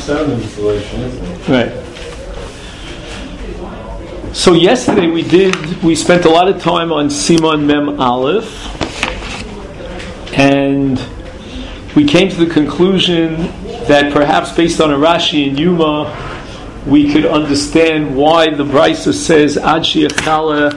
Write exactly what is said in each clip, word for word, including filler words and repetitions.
sound installation, isn't it? Right. So yesterday we did, we spent a lot of time on Siman Mem Aleph, and we came to the conclusion that perhaps based on a Rashi and Yuma, we could understand why the Brisa says Ad She'echala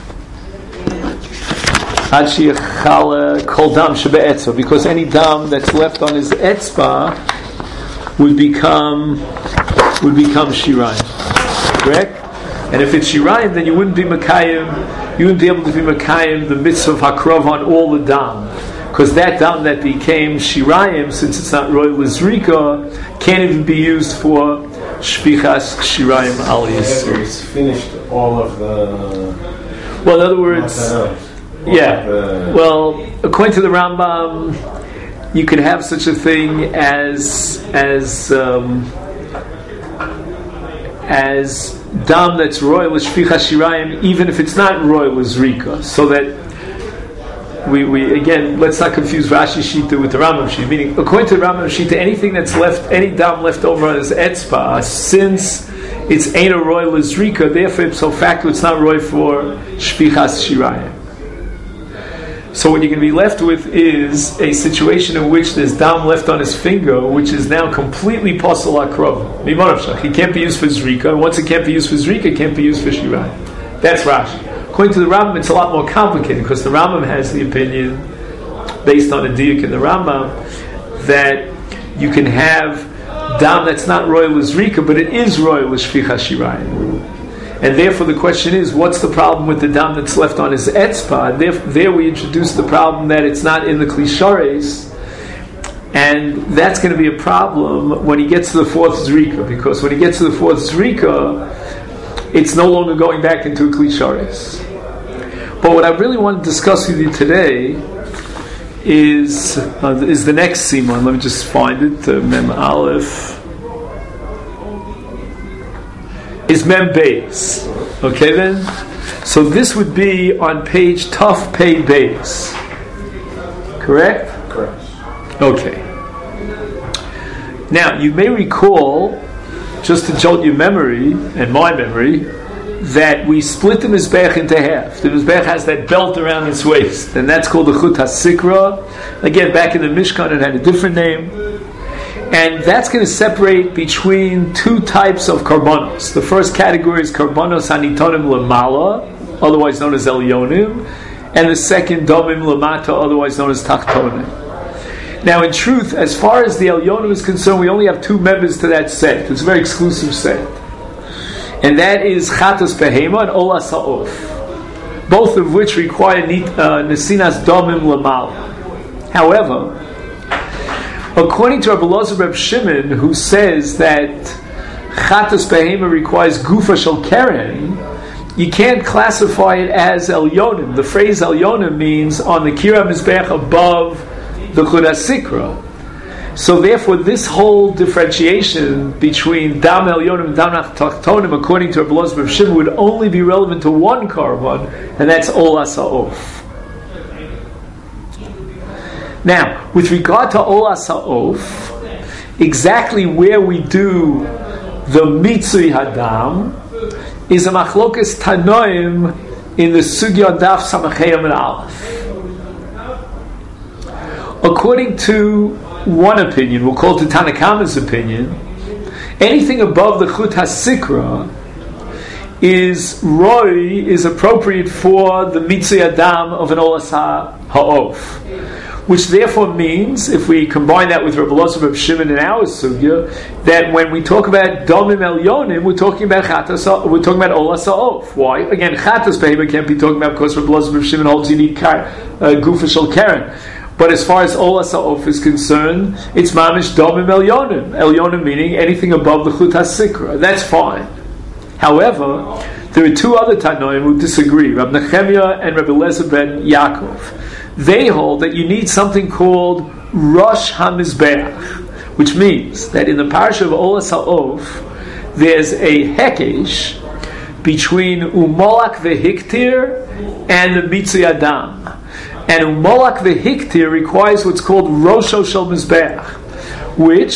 Ad She'echala Kol Dam Shebe'etzba, because any dam that's left on his etzba would become would become shirayim. Correct? And if it's shirayim, then you wouldn't be Mekayim, you wouldn't be able to be Mekayim the mitzvah of Hakrov on all the dam. Because that dam that became shirayim, since it's not roy lizrika, can't even be used for shpichas shirayim al yisur. It's finished all of the... Well, in other words, yeah. Well, according to the Rambam, you could have such a thing as as um, as dam that's royal shpichas shirayim, even if it's not royal lizrika, so that. We, we again, let's not confuse Rashi Shita with the Rambam Shita. Meaning, according to the Rambam Shita, anything that's left, any dam left over on his etzpa, since it's ain't a roy lizrika, therefore ipso facto it's not roy for shpichas shirayim. So what you're going to be left with is a situation in which there's dam left on his finger, which is now completely posel akrov. He can't be used for zrika, and once it can't be used for zrika, it can't be used for shirayim. That's Rashi. According to the Rambam, it's a lot more complicated, because the Rambam has the opinion, based on a diuk in the Rambam, that you can have dam that's not royal lizrika, but it is royal shpichas shirayim. And therefore the question is, what's the problem with the dam that's left on his etzpa? And there, there we introduce the problem that it's not in the klishares, and that's going to be a problem when he gets to the fourth zrika, because when he gets to the fourth zrika, it's no longer going back into a klishares. But what I really want to discuss with you today is uh, is the next siman. Let me just find it. Uh, Mem Aleph is Mem Beis. Okay then. So this would be on page Tuf Pei Beis. Correct? Correct. Okay. Now you may recall, just to jolt your memory and my memory, that we split the Mizbech into half. The Mizbech has that belt around its waist, and that's called the Chut HaSikra. Again, back in the Mishkan it had a different name. And that's going to separate between two types of karbanos. The first category is karbanos hanitonim lamala, otherwise known as elyonim, and the second domim lamata, otherwise known as tachtonim. Now, in truth, as far as the elyonim is concerned, we only have two members to that set. It's a very exclusive set. And that is Chatas Behema and Ola Sa'of, both of which require uh, Nesinas Domim Lamal. However, according to Rabbi Elazar Reb Shimon, who says that Chatas Behema requires Gufa Shel Keren, you can't classify it as Elyonim. The phrase Elyonim means on the Kira Mizbech above the Chut HaSikra. So therefore, this whole differentiation between Dam Elyonim and Dam Tachtonim, according to Rabbi Elazar Reb Shimon, would only be relevant to one korban, and that's Ola Sa'of. Now, with regard to Ola Sa'of, exactly where we do the Mitzui Hadam is a Machlokas Tanoim in the Sugya Daf Samachayim and Aleph. According to one opinion, we'll call it the Tanakama's opinion, anything above the Chut HaSikra is Roy, is appropriate for the Mitzui Adam of an Olas Ha'of. Which therefore means, if we combine that with Rabbi Elazar Reb Shimon in our sugya, that when we talk about Domim Elyonim, we're talking about Chatas, we're talking about Olas Ha'of. Why? Again, Chatas Behema can't be talking about, because Rabbi Elazar Reb Shimon holds you need uh, Gufa Shel Keren. But as far as Ola Sa'of is concerned, it's Mamish Domim Elyonim. Elyonim meaning anything above the Chut HaSikra. That's fine. However, there are two other Tanoim who disagree, Rabbi Nechemia and Rabbi Eliezer ben Yaakov. They hold that you need something called Rosh HaMizbeach, which means that in the parasha of Ola Sa'of, there's a hekesh between Umolak v'Hiktir and the Mitzui Adam. And Umolak v'Hiktir requires what's called Rosho Shel Mizbeach, which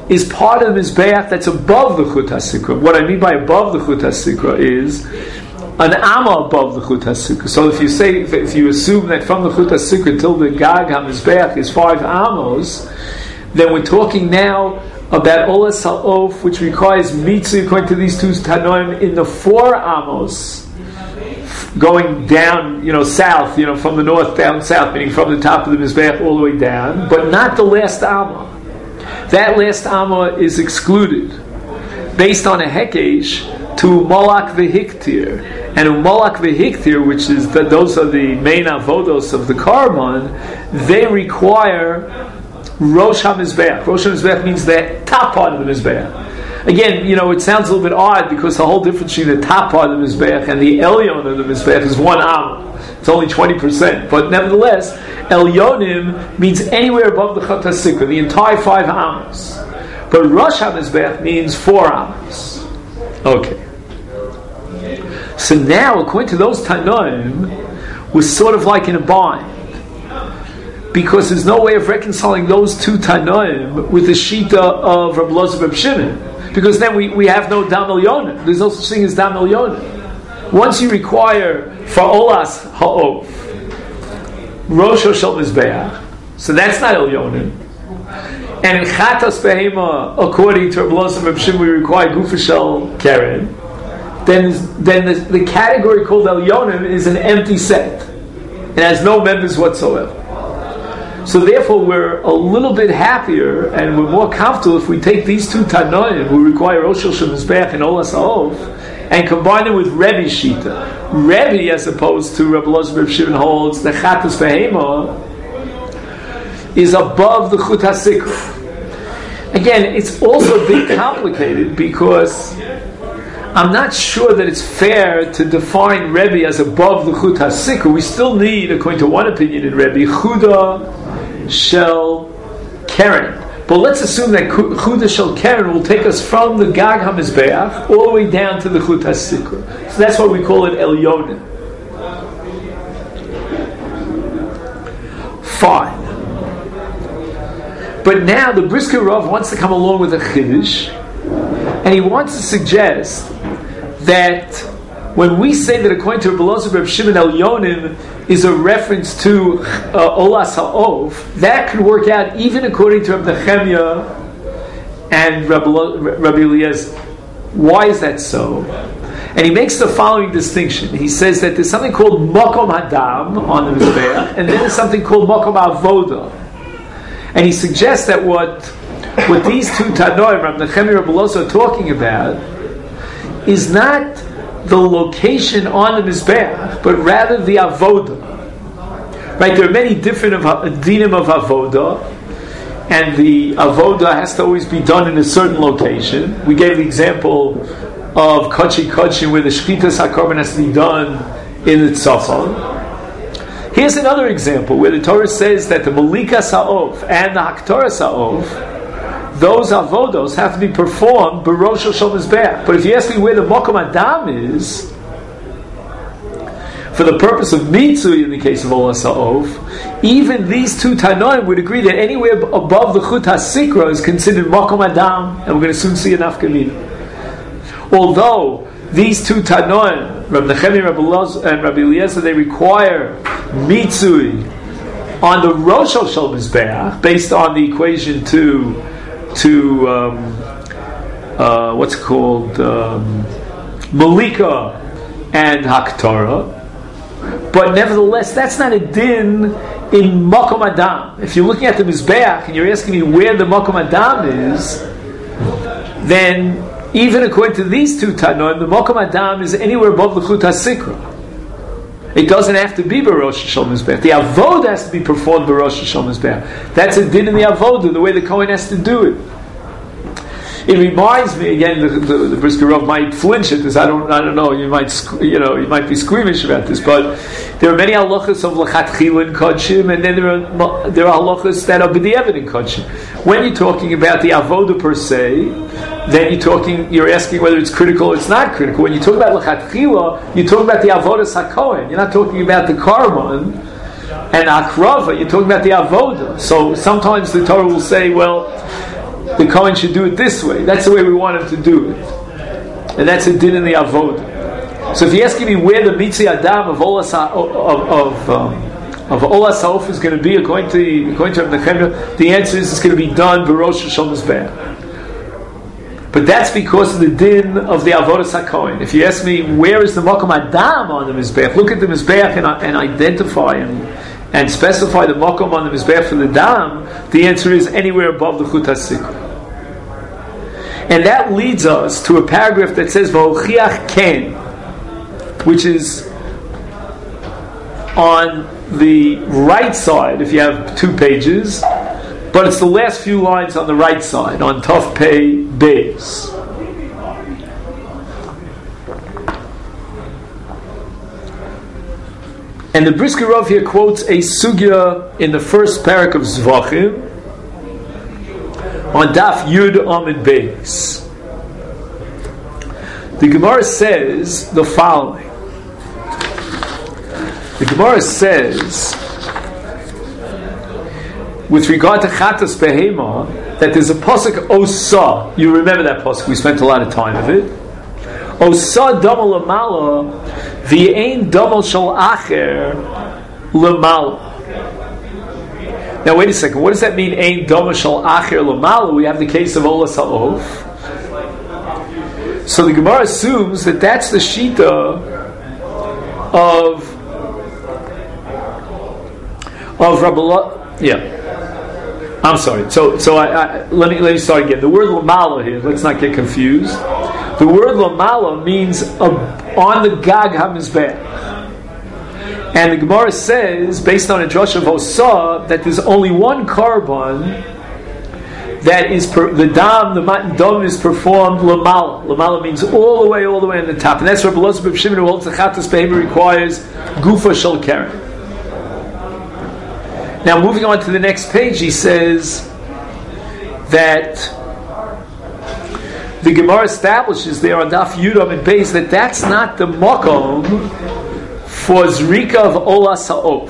is part of the Mizbeach that's above the Chut HaSikra. What I mean by above the Chut HaSikra is an Amma above the Chut HaSikra. So if you say, if, if you assume that from the Chut HaSikra till the Gag HaMizbeach is five Amos, then we're talking now about Olas HaOf, which requires Mitzvah according to these two Tanoim in the four Amos, going down, you know, south, you know, from the north down south, meaning from the top of the Mizbeach all the way down, but not the last Amma. That last Amma is excluded, based on a Hekesh to Molak v'Hiktir. And Molak v'Hiktir, which is, the, those are the main avodos of the Karban, they require Rosh HaMizbeach. Rosh HaMizbeach means the top part of the Mizbeach. Again, you know, it sounds a little bit odd because the whole difference between the top part of the Mizbeach and the Elyon of the Mizbeach is one Amma. It's only twenty percent. But nevertheless, Elyonim means anywhere above the Chut HaSikra, the entire five Amos. But Rosh HaMizbeach means four Amos. Okay. So now, according to those Tanoim, we're sort of like in a bind, because there's no way of reconciling those two Tanoim with the Shita of Reb Elazar Reb Shimon. Because then we, we have no Dam Elyonim. There's no such thing as Dam Elyonim. Once you require for Olas Ha'ov, Rosh Shel Mizbeach, so that's not Elyonim. And in Chatas Behema, according to Reb Elazar Reb Shimon, we require Gufa Shel Keren. Then, then the, the category called Elyonim is an empty set. It has no members whatsoever. So therefore, we're a little bit happier and we're more comfortable if we take these two Tanoim who require Rosh Hashanah Mizbeach and Olas HaOf and combine them with Rebbe Shita. Rebbe, as opposed to Reb Elazar Reb Shimon, holds the Chatas Behema is above the Chut HaSikra. Again, it's also a bit complicated because I'm not sure that it's fair to define Rebbe as above the Chut HaSikra. We still need, according to one opinion in Rebbe, Chuda Shel Keren. But let's assume that Chuda Shel Keren will take us from the Gag HaMizbeach all the way down to the Chut HaSikra. So that's why we call it Elyonim. Fine. But now the Brisker Rav wants to come along with a Chiddush, and he wants to suggest that when we say that according to Reb Elazar Reb Shimon, Elyonim is a reference to uh, Olas HaOf, that could work out even according to Reb Nechemia and Rabbi Eliezer. Why is that so? And he makes the following distinction. He says that there's something called Mokom Hadam on the Mizbeach, and then there's something called Mokom Avoda. And he suggests that what what these two Tanoim, Reb Nechemia and Reb Eliezer, are talking about is not the location on the Mizbeach, but rather the Avoda. Right? There are many different dinim of Avoda, and the Avoda has to always be done in a certain location. We gave the example of Kochi Kochi, where the Shchitas HaKorban has to be done in the Tzafon. Here's another example where the Torah says that the Malikas HaOf and the Haktoras HaOf, those avodos have to be performed b'Rosh Shel Mizbeach. But if you ask me where the Mokom Adam is, for the purpose of Mitzvah in the case of Olas HaOf, even these two Tanoim would agree that anywhere above the Chut HaSikra is considered Mokom Adam, and we're going to soon see an Afkamina. Although these two Tanoim, Reb Nechemia and Rabbi Eliezer, they require Mitzvah on the Rosh Shel Mizbeach based on the equation to to um, uh, what's called um, Malika and Haktorah, but nevertheless, that's not a din in Makom Adam. If you're looking at the Mizbeach and you're asking me where the Makom Adam is, then even according to these two Tanoim, the Makom Adam is anywhere above the Chut HaSikra. It doesn't have to be B'Rosh Shel Mizbeach. The Avodah has to be performed B'Rosh Shel Mizbeach. That's a din in the Avodah, the way the Kohen has to do it. It reminds me again. The, the, the Brisker Rav might flinch at this. I don't. I don't know. You might. You know. You might be squeamish about this. But there are many halachas of lechatchila in kodshim, and then there are there are halachas that are b'diavad in kodshim. When you're talking about the avodah per se, then you're talking. You're asking whether it's critical or it's not critical. When you talk about lechatchila, you're talking about the avodah sakohen. You're not talking about the karban and akrava. You're talking about the avodah. So sometimes the Torah will say, well, the Kohen should do it this way. That's the way we want him to do it. And that's a din in the Avodah. So if you're asking me where the Mitzi Adam of Olas of of, um, of Olas Haof is going to be according to according to Nechemia, the answer is it's going to be done b'Rosh Hashanah Mizbeach. But that's because of the din of the Avodas HaKohen. If you ask me where is the Makom Adam on the Mizbeach, look at the Mizbeach and, and identify and, and specify the Makom on the Mizbeach for the Dam, the answer is anywhere above the Chut HaSikra. And that leads us to a paragraph that says V'ochiach Ken, which is on the right side if you have two pages, but it's the last few lines on the right side, on Tov Pei Beis. And the Brisker Rav here quotes a sugya in the first parak of Zvachim on Daf Yud Amid Beis. The Gemara says the following. The Gemara says, with regard to Chatas Behema, that there's a pasuk Osa. You remember that pasuk? We spent a lot of time of it. Osa Damal Lamala, V'ein Damal Shal Acher Lamala. Now wait a second. What does that mean? Ein Damal Shal Acher Lamala. We have the case of Olas Ha'of. So the Gemara assumes that that's the shita of of Rabbi. Yeah. I'm sorry. So, so I, I, let me let me start again. The word lamala here. Let's not get confused. The word lamala means a, on the gag hamizbeh, and the Gemara says, based on a drush of Osa, that there's only one korban that is per, the dam, the matan dam is performed lamala. Lamala means all the way, all the way on the top, and that's Rabbi Elazar ben Shimon who holds the chatas behema requires gufa shel keren. Now, moving on to the next page, he says that the Gemara establishes there on Daf Yudam and Beis that that's not the makom for Zrika of Olas Ha'of.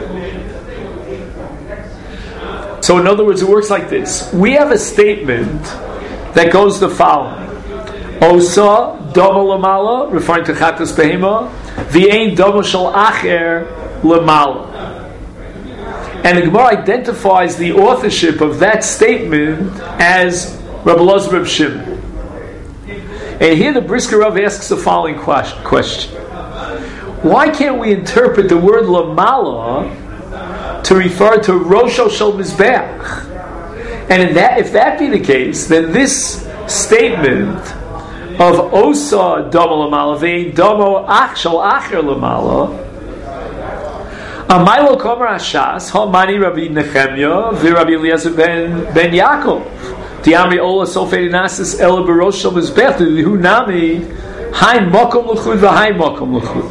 So, in other words, it works like this. We have a statement that goes the following: Osa Dama Lamala, referring to Chatas Behema, V'ein Dama Shal Acher Lamala. And the Gemara identifies the authorship of that statement as Rabbi Elazar ben Shimon. And here the Brisker Rav asks the following question: why can't we interpret the word lamala to refer to Rosho Shel Mizbeach? And in that, if that be the case, then this statement of Osa Dama Lamala Vein Damo Ach Shel Acher Lamala, Amaylo Komer Hashas, Hamani Rabbi Nechemia, Rabbi Eliezer ben ben Yaakov, Diamri Ola Sofei Nasis Ela Barosh Shel Mizbech, Hu Nami Hai Mokom L'Chud v'Hai Mokom L'Chud.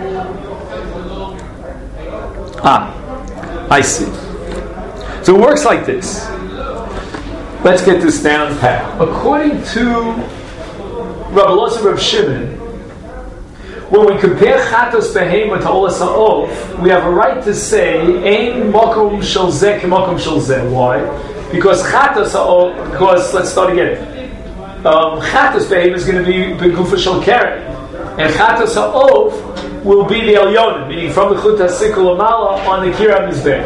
Ah, I see. So it works like this. Let's get this down pat. According to Rabbi Elazar ben Shimon, when we compare Chatos Behema to Olas Ha'of, we have a right to say Ein Mokom Shel Zeh K'Mokom Shel Zeh. Why? Because Chatos Ha'of, because, let's start again. Um, Chatos Behema is going to be Begufa Shel Keren. And Chatos Ha'of will be the Elyonim, meaning from the Chut HaSikra Lamala on the Kira Mizbeh.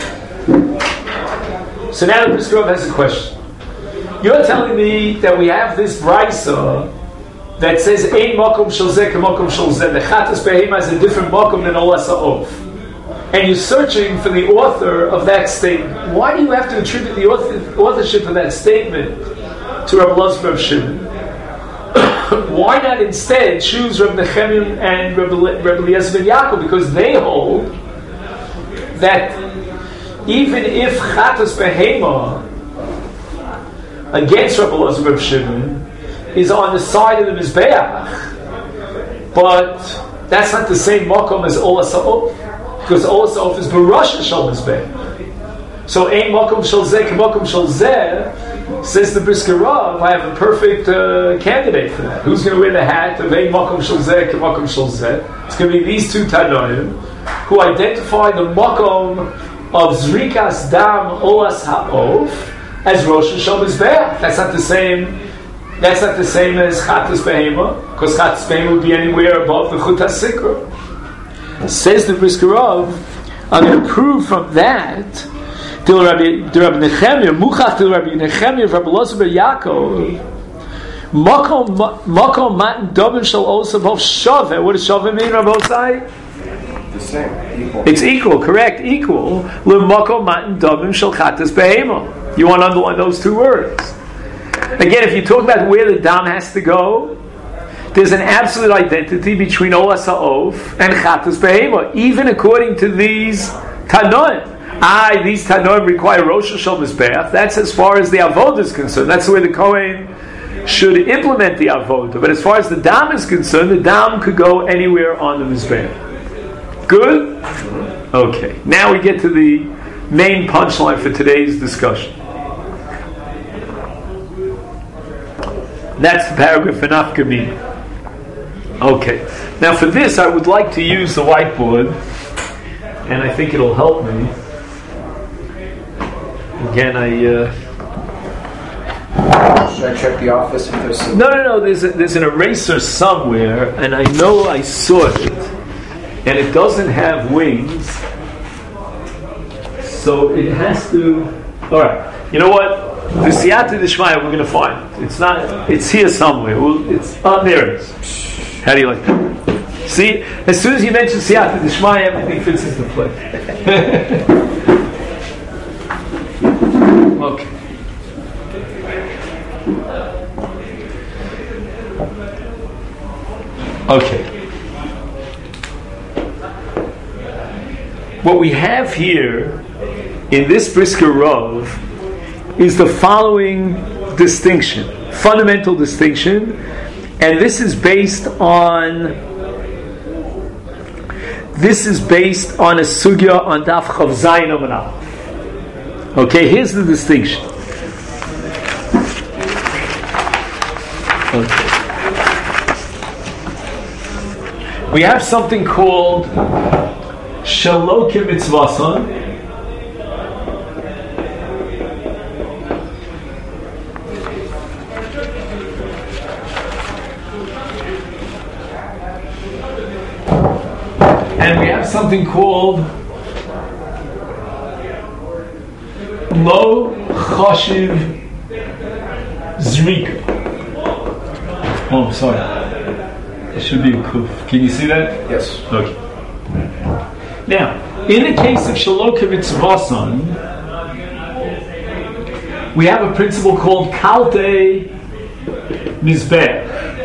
So now the Brisker Rav has a question. You're telling me that we have this Brisa that says Ein Mokom Shel Zeh K'Mokom Shel Zeh. The Chatas Behema is a different Mokom than Olas Ha'of. And you're searching for the author of that statement. Why do you have to attribute the author, authorship of that statement to Rabbi Elazar ben Shimon? Why not instead choose Rabbi Nechemia and Rabbi, Rabbi Eliezer ben Yaakov? Because they hold that even if Chatas Behema against Rabbi Elazar ben Shimon is on the side of the Mizbeach, but that's not the same makom as Olas Ha'of, because Olas Ha'of is B'Rosh Shel Mizbeach. So Ein Mokom Shel Zeh K'Mokom Shel Zeh, says the Brisker Rav, I have a perfect uh, candidate for that. Who's going to wear the hat of Ein Mokom Shel Zeh K'Mokom Shel Zeh? It's going to be these two Tanoim who identify the makom of Zrikas Dam Olas Ha'of as Rosh Hashanah Mizbeach. That's not the same. That's not the same as Chatas Behema, because Chatas Behema would be anywhere above the Chut HaSikra. Says the Brisker Rav, I'm going to prove from that. Til Rabbi Nechemia, Muchach Til Rabbi Nechemia, Rabbi Elazar ben Yaakov. Makom Matan Dobin Shal Osavov Shaveh. What does Shaveh mean, Rabbi Osai? The same, equal. It's equal, correct, equal. L'makom Matan Dobin Shal Chatas Behema. You want to underline those two words. Again, if you talk about where the dam has to go, there's an absolute identity between Olas HaOf and Chatas Behema, even according to these Tanoim. Ah, these Tanoim require Rosh Hashanah Mizbeach. That's as far as the Avodah is concerned. That's where the Kohen should implement the Avodah. But as far as the dam is concerned, the dam could go anywhere on the Mizbeach. Good? Okay. Now we get to the main punchline for today's discussion. That's the paragraph in Afkamina. Okay. Now for this, I would like to use the whiteboard, and I think it'll help me. Again, I. Uh, Should I check the office if there's some... no, no, no. There's a, there's an eraser somewhere, and I know I saw it, and it doesn't have wings, so it has to. All right. You know what? The Siyata D'Shmaya we're going to find. It's not. It's here somewhere. Well, it's oh, there it is. How do you like that? See, as soon as you mention Siyata D'Shmaya, everything fits into place. Okay. Okay. What we have here in this Brisker Rav is the following distinction, fundamental distinction, and this is based on this is based on a sugya on Daf Chav Zayin Amud Aleph. Okay, here's the distinction. Okay. We have something called Shelo K'Mitzvason. And we have something called Lo Chashiv Zrika. Oh, I'm sorry. It should be a kuf. Can you see that? Yes. Okay. Now, in the case of Shelo K'Mitzvason, we have a principle called Kalte Mizbech.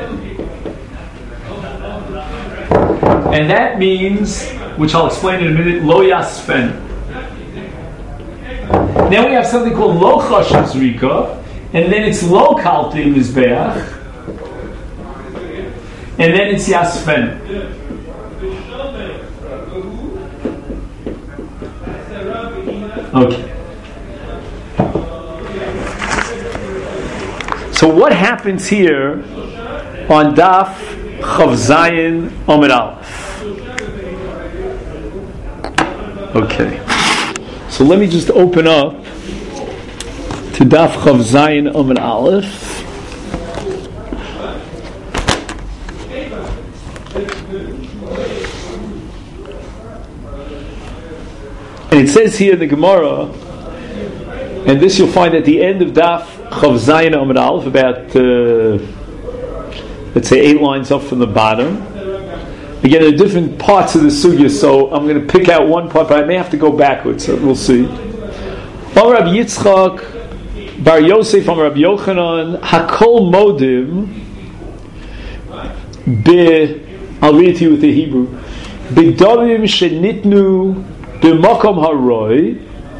And that means, which I'll explain in a minute, Lo Yasfen. Then we have something called Lo Chashiv Zrika, and then it's Lo Kalte Mizbech, and then it's Yasfen. Okay. So what happens here on Daf Chav Zayin Amud Aleph? Okay. So let me just open up to Daf Chav Zayin Amud Aleph. And it says here in the Gemara, and this you'll find at the end of Daf Chav Zayin Amud Aleph, about uh, let's say eight lines up from the bottom. Again, there are different parts of the sugya, so I'm going to pick out one part, but I may have to go backwards, so we'll see. Amar Rabbi Yitzchak Bar Yosef Amar Rabbi Yochanan Hakol Modim Be, I'll read it to you with the Hebrew, B'davim Shenitnu B'makom Haroi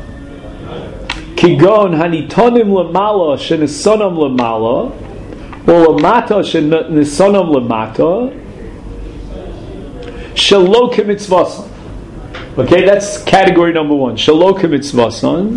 Kigon Hanitonim Lamala Shenisonam Lamala or Lamata Shenisonam Lamata Shelo K'Mitzvason. Okay, that's category number one. Shelo K'Mitzvason.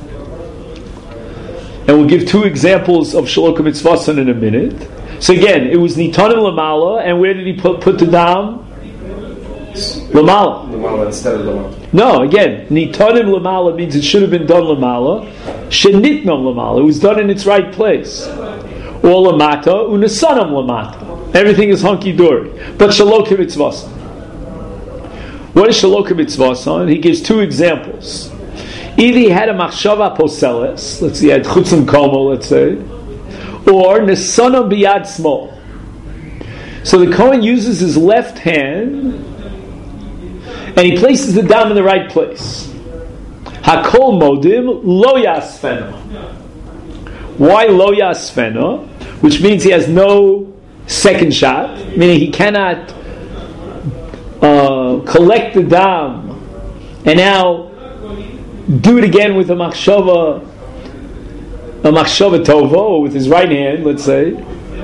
And we'll give two examples of Shelo K'Mitzvason in a minute. So again, it was Nitanim Lamala, and where did he put, put the dam? Lamala. Lamala instead of Lamala. No, again, nitonim lamala means it should have been done lamala. Shenitnom lamala, it was done in its right place. Or lamata, unesanam lamata. Everything is hunky dory. But shalokim mitzvasan. What is shalokim mitzvasan? He gives two examples. Either he had a machshava poseles, let's see, he had chutzim komo, let's say, or nesanam biyad small. So the Kohen uses his left hand and he places the dam in the right place. Hakol modim lo yasfena. Why lo yasfena? Which means he has no second shot, meaning he cannot uh, collect the dam and now do it again with a machshava, a machshava tova, or with his right hand, let's say.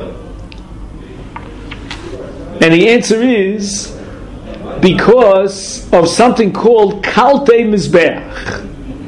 And the answer is because of something called kalte mizbeach.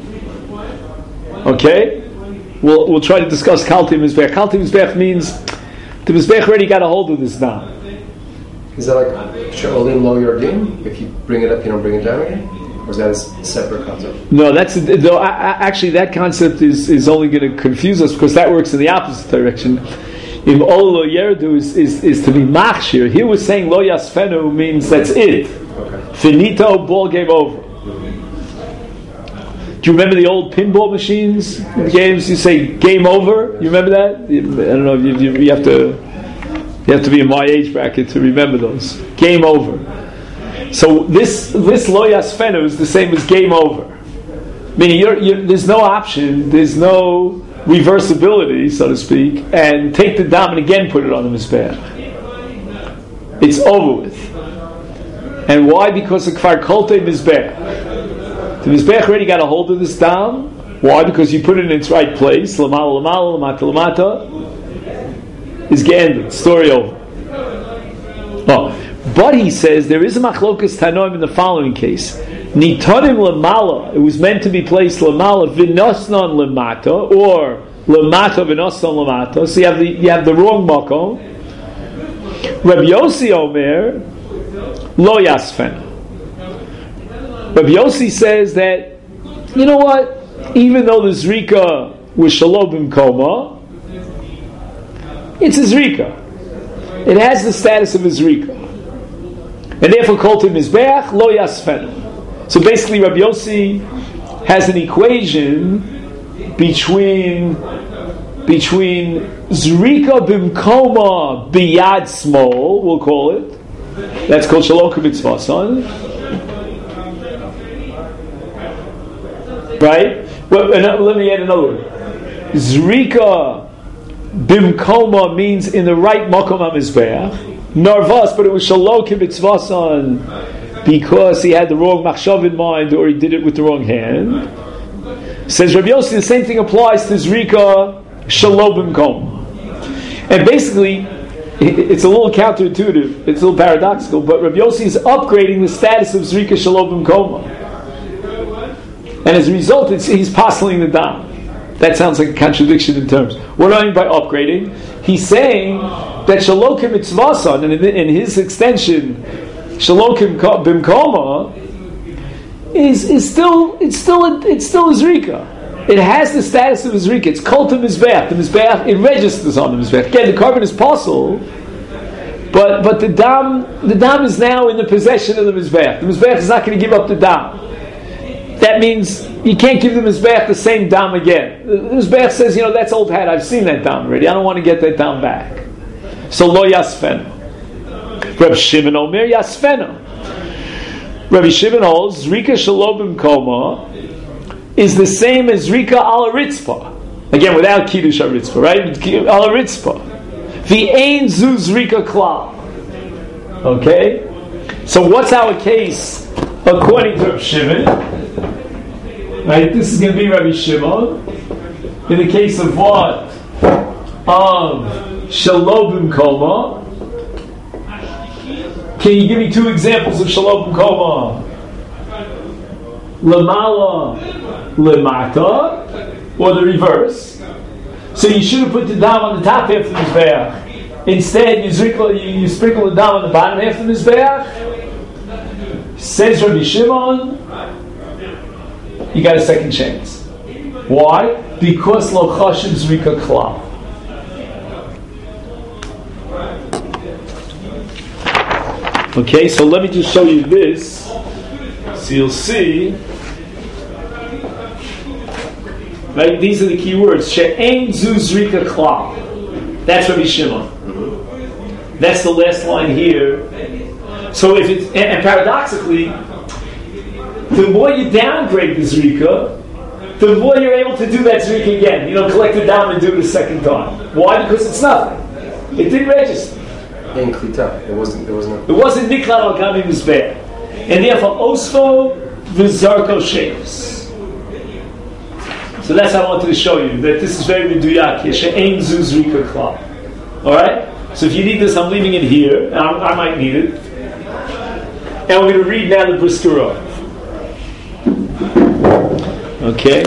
Okay, we'll we'll try to discuss kalte mizbeach. Kalte mizbeach means the mizbeach already got a hold of this now. Is that like she'olim lo yordim? If you bring it up, you don't bring it down again, or is that a separate concept? No, that's though. Actually, that concept is, is only going to confuse us because that works in the opposite direction. If ol lo yerdu is, is, is to be machshir, here we're saying lo yasfenu means that's it. Okay. Finito, ball game over. Do you remember the old pinball machines games? You say game over. You remember that? I don't know. You, you, you have to you have to be in my age bracket to remember those. Game over. So this this lo yasfenu is the same as game over. Meaning you're, you're, there's no option. There's no reversibility, so to speak, and take the dam and again put it on the mizbeach. It's over with. And why? Because the kfar kolte mizbeach. The mizbeach already got a hold of this dam. Why? Because you put it in its right place. Lamala lamala lamata lamata is ge'ended. Story over. Oh, but he says there is a machlokas tanoim in the following case. Nitonim lamala, it was meant to be placed lamala vinosnon lamata, or lamata vinosnon lamata. So you have the you have the wrong makom. Rabbi Yossi Omer lo yasfen. Rabbi Yossi says that, you know what? Even though the zrika was shalom b'mkoma, it's a zrika. It has the status of a zrika, and therefore kol mizbeach lo yasfen. So basically, Rabbi Yossi has an equation between between zrika b'mkoma biyad small, we'll call it. That's called shalom k'mitzvasan, right? Well, and let me add another word. Zrika b'mkoma means in the right makom hamizbeach. Narvas, but it was shalom k'mitzvasan because he had the wrong machshav in mind, or he did it with the wrong hand. Says Rabbi Yossi, the same thing applies to Zrika Shalom B'mkom. And basically, it's a little counterintuitive, it's a little paradoxical, but Rabbi Yossi is upgrading the status of Zrika Shalom B'mkom. And as a result, it's, he's passing the dam. That sounds like a contradiction in terms. What do I mean by upgrading? He's saying that Shalom Mitzvasan, and in, in his extension, Shalom b'mkoma is is still it's still a, it's still a zrika. It has the status of a zrika. It's called the mizbeach. The mizbeach, it registers on the mizbeach. Again, the carbon is possible, but but the dam the dam is now in the possession of the mizbeach. The mizbeach is not going to give up the dam. That means you can't give the mizbeach the same dam again. The mizbeach says, you know, that's old hat. I've seen that dam already. I don't want to get that dam back. So lo yasfen. Rabbi Shimon Omer Yasfena. Rabbi Shimon holds Zrika Shalom B'mkoma is the same as Zrika Ala Ritzpah. Again, without Kiddush Al Ritzpah, right? Ala Ritzpah. The Ein Zu Zrika Klal. Okay? So what's our case according to Rabbi Shimon? Right? This is going to be Rabbi Shimon. In the case of what? Of Shalom B'mkoma. Can you give me two examples of Shalom B'mkoma? Lamala, Lemata, or the reverse. So you should have put the dam on the top half of the mizbeach. Instead, you sprinkle, you, you sprinkle the dam on the bottom half of the mizbeach. Says Rabbi Shimon, you got a second chance. Why? Because lo chashiv zrika klal. Okay, so let me just show you this, so you'll see. Right, these are the key words. She'ein zu zrika klal. That's Rabbi Shimon. That's the last line here. So if it's and, and paradoxically, the more you downgrade the zrika, the more you're able to do that zrika again. You know, collect it down and do it a second time. Why? Because it's nothing. It didn't register. In klita, it wasn't. There wasn't. It wasn't niklat al gami mizbeach, and therefore osfo v'zarko sheikhs. So that's how I wanted to show you that this is very meduyak here. She'ein zu zrika klal. All right. So if you need this, I'm leaving it here. And I, I might need it. And we're going to read now the Brisker Rov. Okay.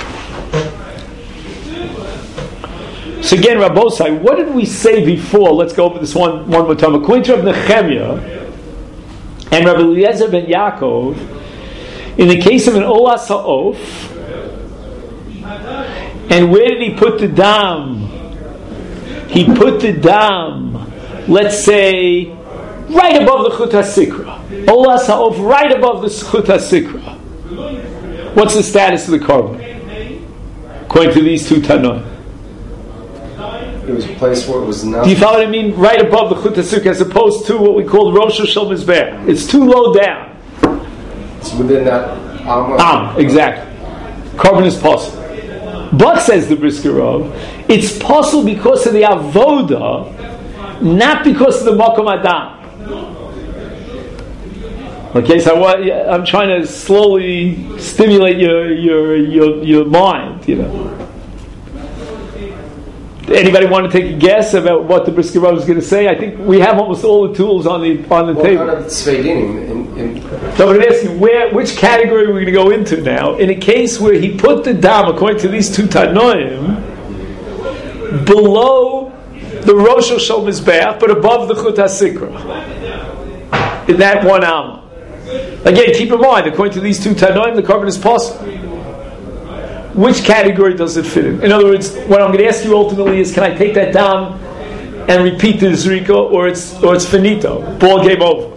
So again, Rabbosai, what did we say before? Let's go over this one one more time. According to Rabbi Nechemia and Rabbi Eliezer ben Yaakov, in the case of an Olas Ha'of, and where did he put the dam? He put the dam, let's say, right above the Chut HaSikra. Olas Ha'of, right above the Chut HaSikra. What's the status of the korban? According to these two Tanoim. It was a place where it was not. Do you follow what I mean? Right above the Chut HaSikra, as opposed to what we call Rosh Shel Mizbeach. It's too low down. It's within that Am. Am, exactly. Korban is possible. But, says the Brisker Rov, it's possible because of the avoda, not because of the makom adam. Okay, so what, I'm trying to slowly stimulate your your your, your mind, you know. Anybody want to take a guess about what the Brisker Rov is going to say? I think we have almost all the tools on the on the well, table. Well, Tzveidinim. In, in So I'm going to ask you, where, which category we're going to go into now. In a case where he put the dam, according to these two Tanoim, below the Rosh Shel Mizbeach, but above the Chut HaSikra. In that one Alma. Again, keep in mind, according to these two Tanoim, the korban is possible. Which category does it fit in? In other words, what I'm going to ask you ultimately is, can I take that down and repeat the Zrika, or it's or it's finito, ball game over?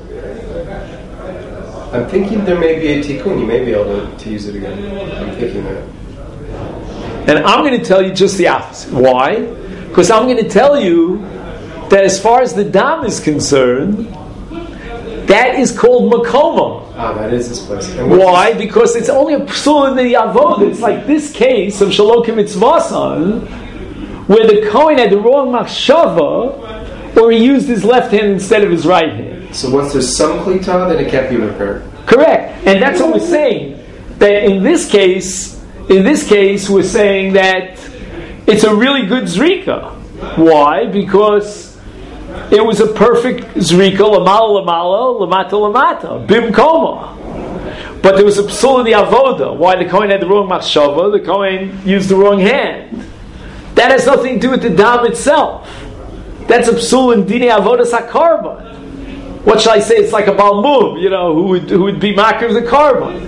I'm thinking there may be a tikkun. You may be able to, to use it again. I'm thinking that. And I'm going to tell you just the opposite. Why? Because I'm going to tell you that as far as the dam is concerned, that is called makoma. Ah, that is this place. Why? Because it's only a psul in the avodah. It's like this case of shalokim mitzvasan, where the Kohen had the wrong machshava, or he used his left hand instead of his right hand. So once there's some klita, then it can't be repaired. Correct, and that's what we're saying. That in this case, in this case, we're saying that it's a really good zrika. Why? Because it was a perfect zrika, lamala lamala, lamata lamata, bim koma. But there was a psul in the avoda. Why? The Kohen had the wrong machshava, the Kohen used the wrong hand. That has nothing to do with the dam itself. That's a psul in dini avodas hakarban. What shall I say? It's like a balmum, you know, who would who would be makir of the karban.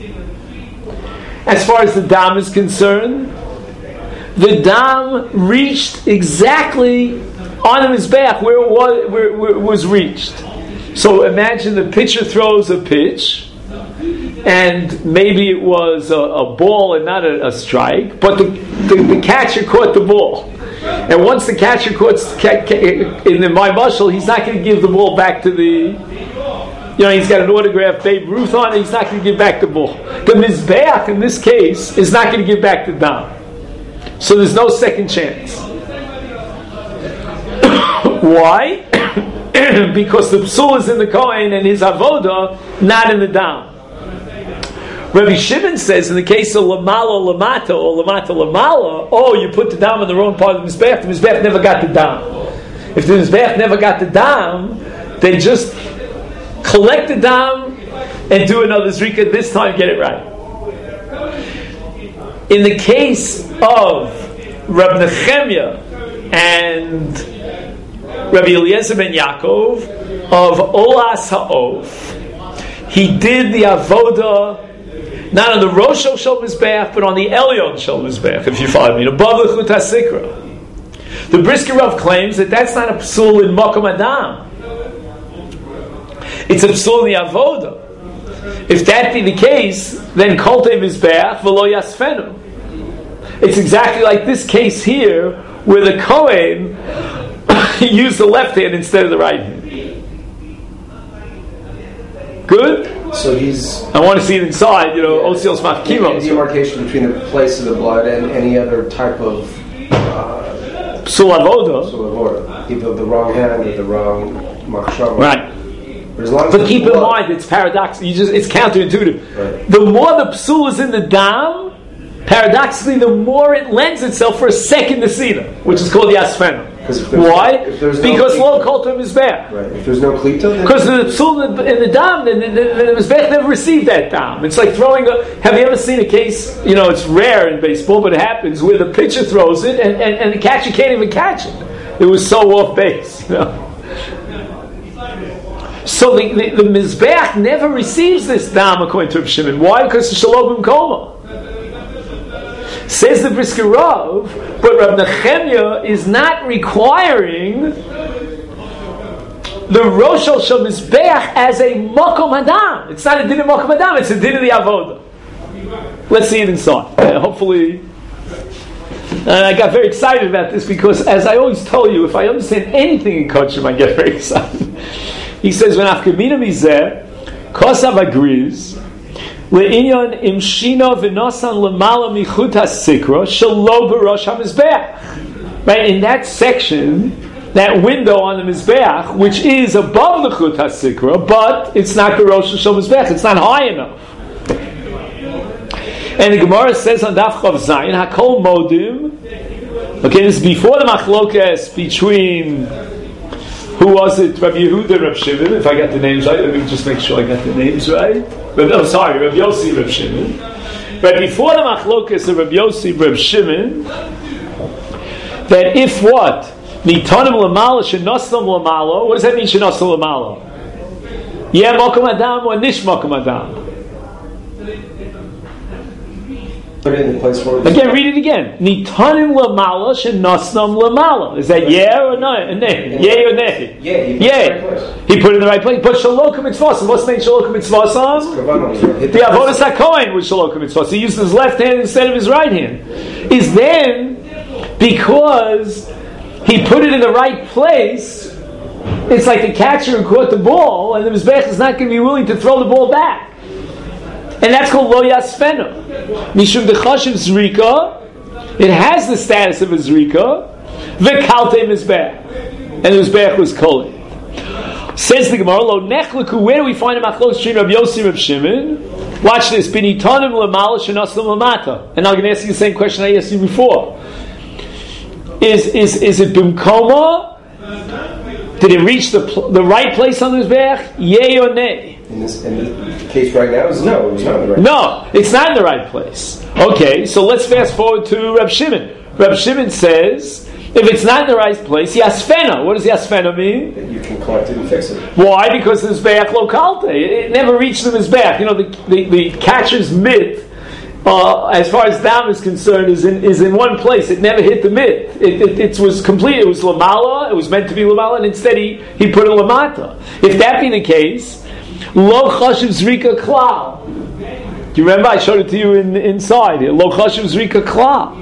As far as the dam is concerned, the dam reached exactly on the mizbeach where it was, where, where it was reached. So imagine the pitcher throws a pitch, and maybe it was a, a ball and not a, a strike, but the, the, the catcher caught the ball. And once the catcher caught in the my muscle, he's not going to give the ball back to the, you know, he's got an autographed Babe Ruth on it, he's not going to give back the ball. The mizbeach in this case is not going to give back the dam. So there's no second chance. Why? Because the psul is in the Kohen and his avoda, not in the dam. Rabbi Shimon says in the case of lamala lamata or lamata lamala, oh, you put the dam in the wrong part of the mizbeach. The mizbeach never got the dam. If the mizbeach never got the dam, they just collect the dam and do another zrika. This time, get it right. In the case of Rabbi Nechemia and Rabbi Eliezer ben Yaakov of Olas Ha'of, he did the avoda Not on the Rosh Shel Mizbeach, but on the Elyon Shel Mizbeach, if you follow me. Above the Chut HaSikra. The Brisker Rav claims that that's not a psul in Makom Adam. It's a psul in the Avoda. If that be the case, then Kolte Mizbeach v'lo Yasfenu. It's exactly like this case here, where the Kohen used the left hand instead of the right hand. Good? So he's... I want to see it inside, you know, Osiel Smach The Kimo. demarcation between the place of the blood and any other type of... Uh, Psul Avoda. Avoda. Either the wrong hand or the wrong machshava. Right. But, as long as But it's keep in blood, mind, it's paradoxical. You just, it's counterintuitive. Right. The more the psul is in the dam, paradoxically, the more it lends itself for a second nesina, which is called the asfena. Why? If there's no Because klita- lo koltam is bad. Right. If there's no klita, then... Because the psul in the, in the dam, the, the, the, the mizbech never received that dam. It's like throwing a... Have you ever seen a case, you know, it's rare in baseball, but it happens, where the pitcher throws it and, and, and the catcher can't even catch it. It was so off base. You know? So the, the, the mizbech never receives this dam according to Rav Shimon. Why? Because it's shalom koma. Says the Brisker Rav, but Rav Nechemya is not requiring the Rosh Shel Mizbeach as a Makom Hadam. It's not a din of Makom Hadam, it's a din of the Avodah. Let's see it inside. Uh, hopefully, uh, I got very excited about this because, as I always tell you, if I understand anything in Kodshim, I get very excited. He says, when Afkamina Mizeh, Kosav agrees, Le'inyon imshino v'nosan lemala michut hasikra shelo b'rosh hamizbeach. Right, in that section, that window on the mizbeach, which is above the chut hasikra, but it's not the rosh shel mizbeach. It's not high enough. And the Gemara says on Daf Chav Zayin, Hakol Modim. Okay, this is before the machlokas between. Who was it? Rabbi Yehuda and Rav Shimon. If I got the names right, let me just make sure I got the names right. Rabbi, oh, sorry, Rabbi Yossi, Rav Shimon. But before the machlokas of Rabbi Yossi, Rav Shimon, that if what nitanim lamala shenoslam lamalo, what does that mean? Shenoslam lamalo? Yeah, mokum adam or nish mokum adam. Put it in the place where... Again, read it again. Nitanim lamala shenoslam lamala. Is that yeah or no? Nay? Yay or nay? Yeah, he put yeah. it in the right place. He put it in the right place. But shalokum mitzvasam. What's the name shalokum mitzvasam? The avodas hakohen was shalokum mitzvasam. He used his left hand instead of his right hand. Is then because he put it in the right place. It's like the catcher who caught the ball, and the mizbech is not going to be willing to throw the ball back. And that's called lo yasfenu. Mishum dechashiv zrika, it has the status of a zrika. V'kalte mizbech, and the mizbech was kolei. Says the Gemara, lo nechleku. Where do we find a machlokes between Rabbi Yossi and Rabbi Shimon? Watch this. Binitanim lemala shenoslam lamata. And I'm going to ask you the same question I asked you before. Is is is it bimkoma? Did it reach the pl- the right place on the mizbech? Yay or nay? In this, in the case right now is no, it was not in the right No, it's not in the right place. Okay, so let's fast forward to Reb Shimon. Reb Shimon says, if it's not in the right place, yasfena. What does yasfena mean? place. You can collect it and fix it. Why? Because the mizbeach lokalte. It, it never reached the mizbeach. You know, the, the, the catcher's mitt, uh, as far as dam is concerned, is in is in one place. It never hit the mitt. It, it, it was complete. It was lamala. It was meant to be lamala, and instead he, he put a lamata. If that be the case, lo chashiv zrika klal. Do you remember I showed it to you in inside here? Lo chashiv zrika klal.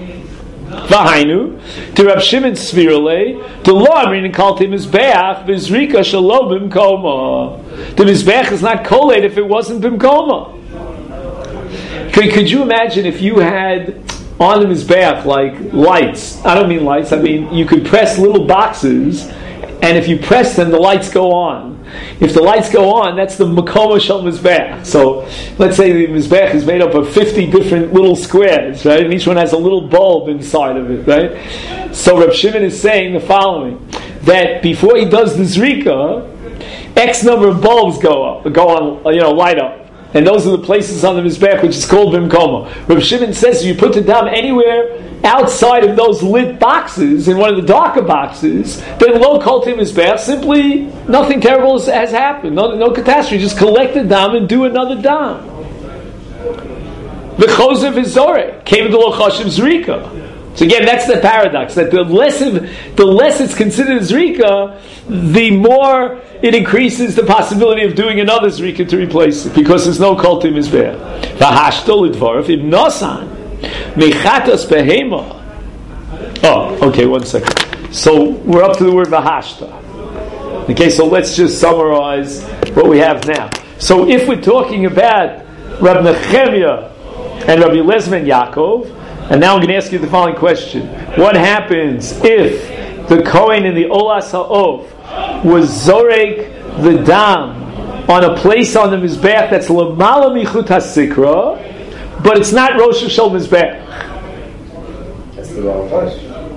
V'hainu to Rab Shimon Svirale to lo amrin and kalti mizbeach v'zrika shalo bimkoma. The mizbeach is not koled if it wasn't bimkoma. Could, could you imagine if you had on the mizbeach like lights? I don't mean lights. I mean you could press little boxes, and if you press them, the lights go on. If the lights go on, that's the Makoma Shel Mizbech. So, let's say the Mizbech is made up of fifty different little squares, right? And each one has a little bulb inside of it, right? So, Reb Shimon is saying the following, that before he does the Zrika, X number of bulbs go up, go on, you know, light up. And those are the places on the Mizbech which is called Bimkoma. Reb Shimon says if you put the dam anywhere outside of those lit boxes, in one of the darker boxes, then lo kolti Mizbech, simply nothing terrible has happened. No, no catastrophe. Just collect the dam and do another dam. v'chosev v'zorek came to lo chashiv zrika. So again, that's the paradox, that the less of, the less it's considered zrika, the more it increases the possibility of doing another zrika to replace it, because there's no kol tim mizbeach. V'hashtol idvarov im nosan mechatos behema. Oh, okay, one second. So we're up to the word v'hashta. Okay, so let's just summarize what we have now. So if we're talking about Rabbi Nechemia and Rabbi Eliezer ben Yaakov, and now I'm going to ask you the following question: what happens if the Kohen in the Olas Ha'ov was zorek the dam on a place on the Mizbeach that's Lamala Michut HaSikra, but it's not Rosh Hashel Mizbeach? That's the wrong place.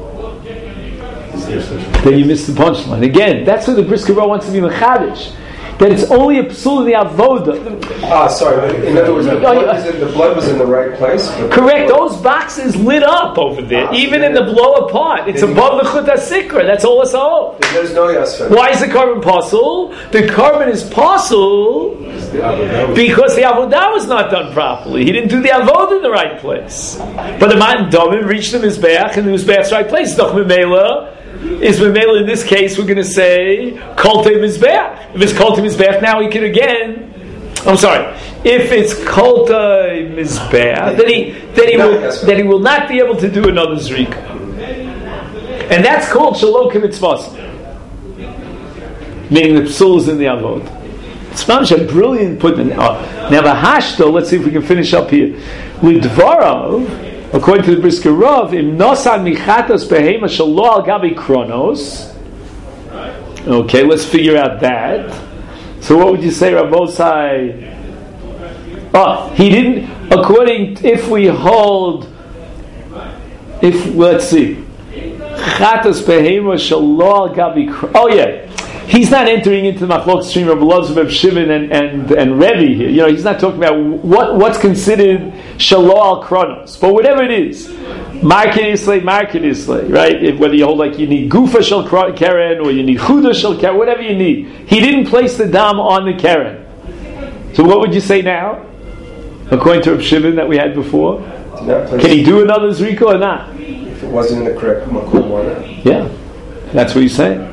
Then you missed the punchline. Again, that's where the Brisker Rov wants to be Mechadish. That it's only a psul in the avoda. Ah, sorry. In other words, the blood, was in, the blood was in the right place. Correct. Those boxes lit up over there, ah, even in the blower part. It's above the chut hasikra. That's all it's all. There's no yasfer. Why is the carbon possible? The carbon is possible because the avodah was not done properly. He didn't do the avodah in the right place. But the man domim reached the mizbeach, and the mizbeach's right place. Doch memela. Is Memela in this case, we're going to say Kolte Mizbeach. If it's Kolte Mizbeach, now he can again. I'm sorry. If it's Kolte Mizbeach, then he then he will then he will not be able to do another Zrika, and that's called Shalokim Mitzvos, meaning the psul is in the avod. It's a brilliant put in. Oh. Now the hashto. Let's see if we can finish up here. Lidvarav. According to the Brisker Rov, im nosan michatos behema shelo al gabi kronos. Okay, let's figure out that. So, what would you say, Rabbosai? Oh, he didn't. According, if we hold, if let's see, chatos behema shelo al gabi kronos. Oh yeah. He's not entering into the machlok stream of Elazar, Shimon, and and and Rebbe here. You know, he's not talking about what what's considered shalo al kronos, but whatever it is, market islay, market islay, right? If, whether you hold like you need gufa shel keren or you need chuda shel keren, whatever you need. He didn't place the dam on the keren. So what would you say now, according to Reb Shimon that we had before? Can he do another zrika or not? If it wasn't in the correct makom or not? Yeah, that's what he's saying.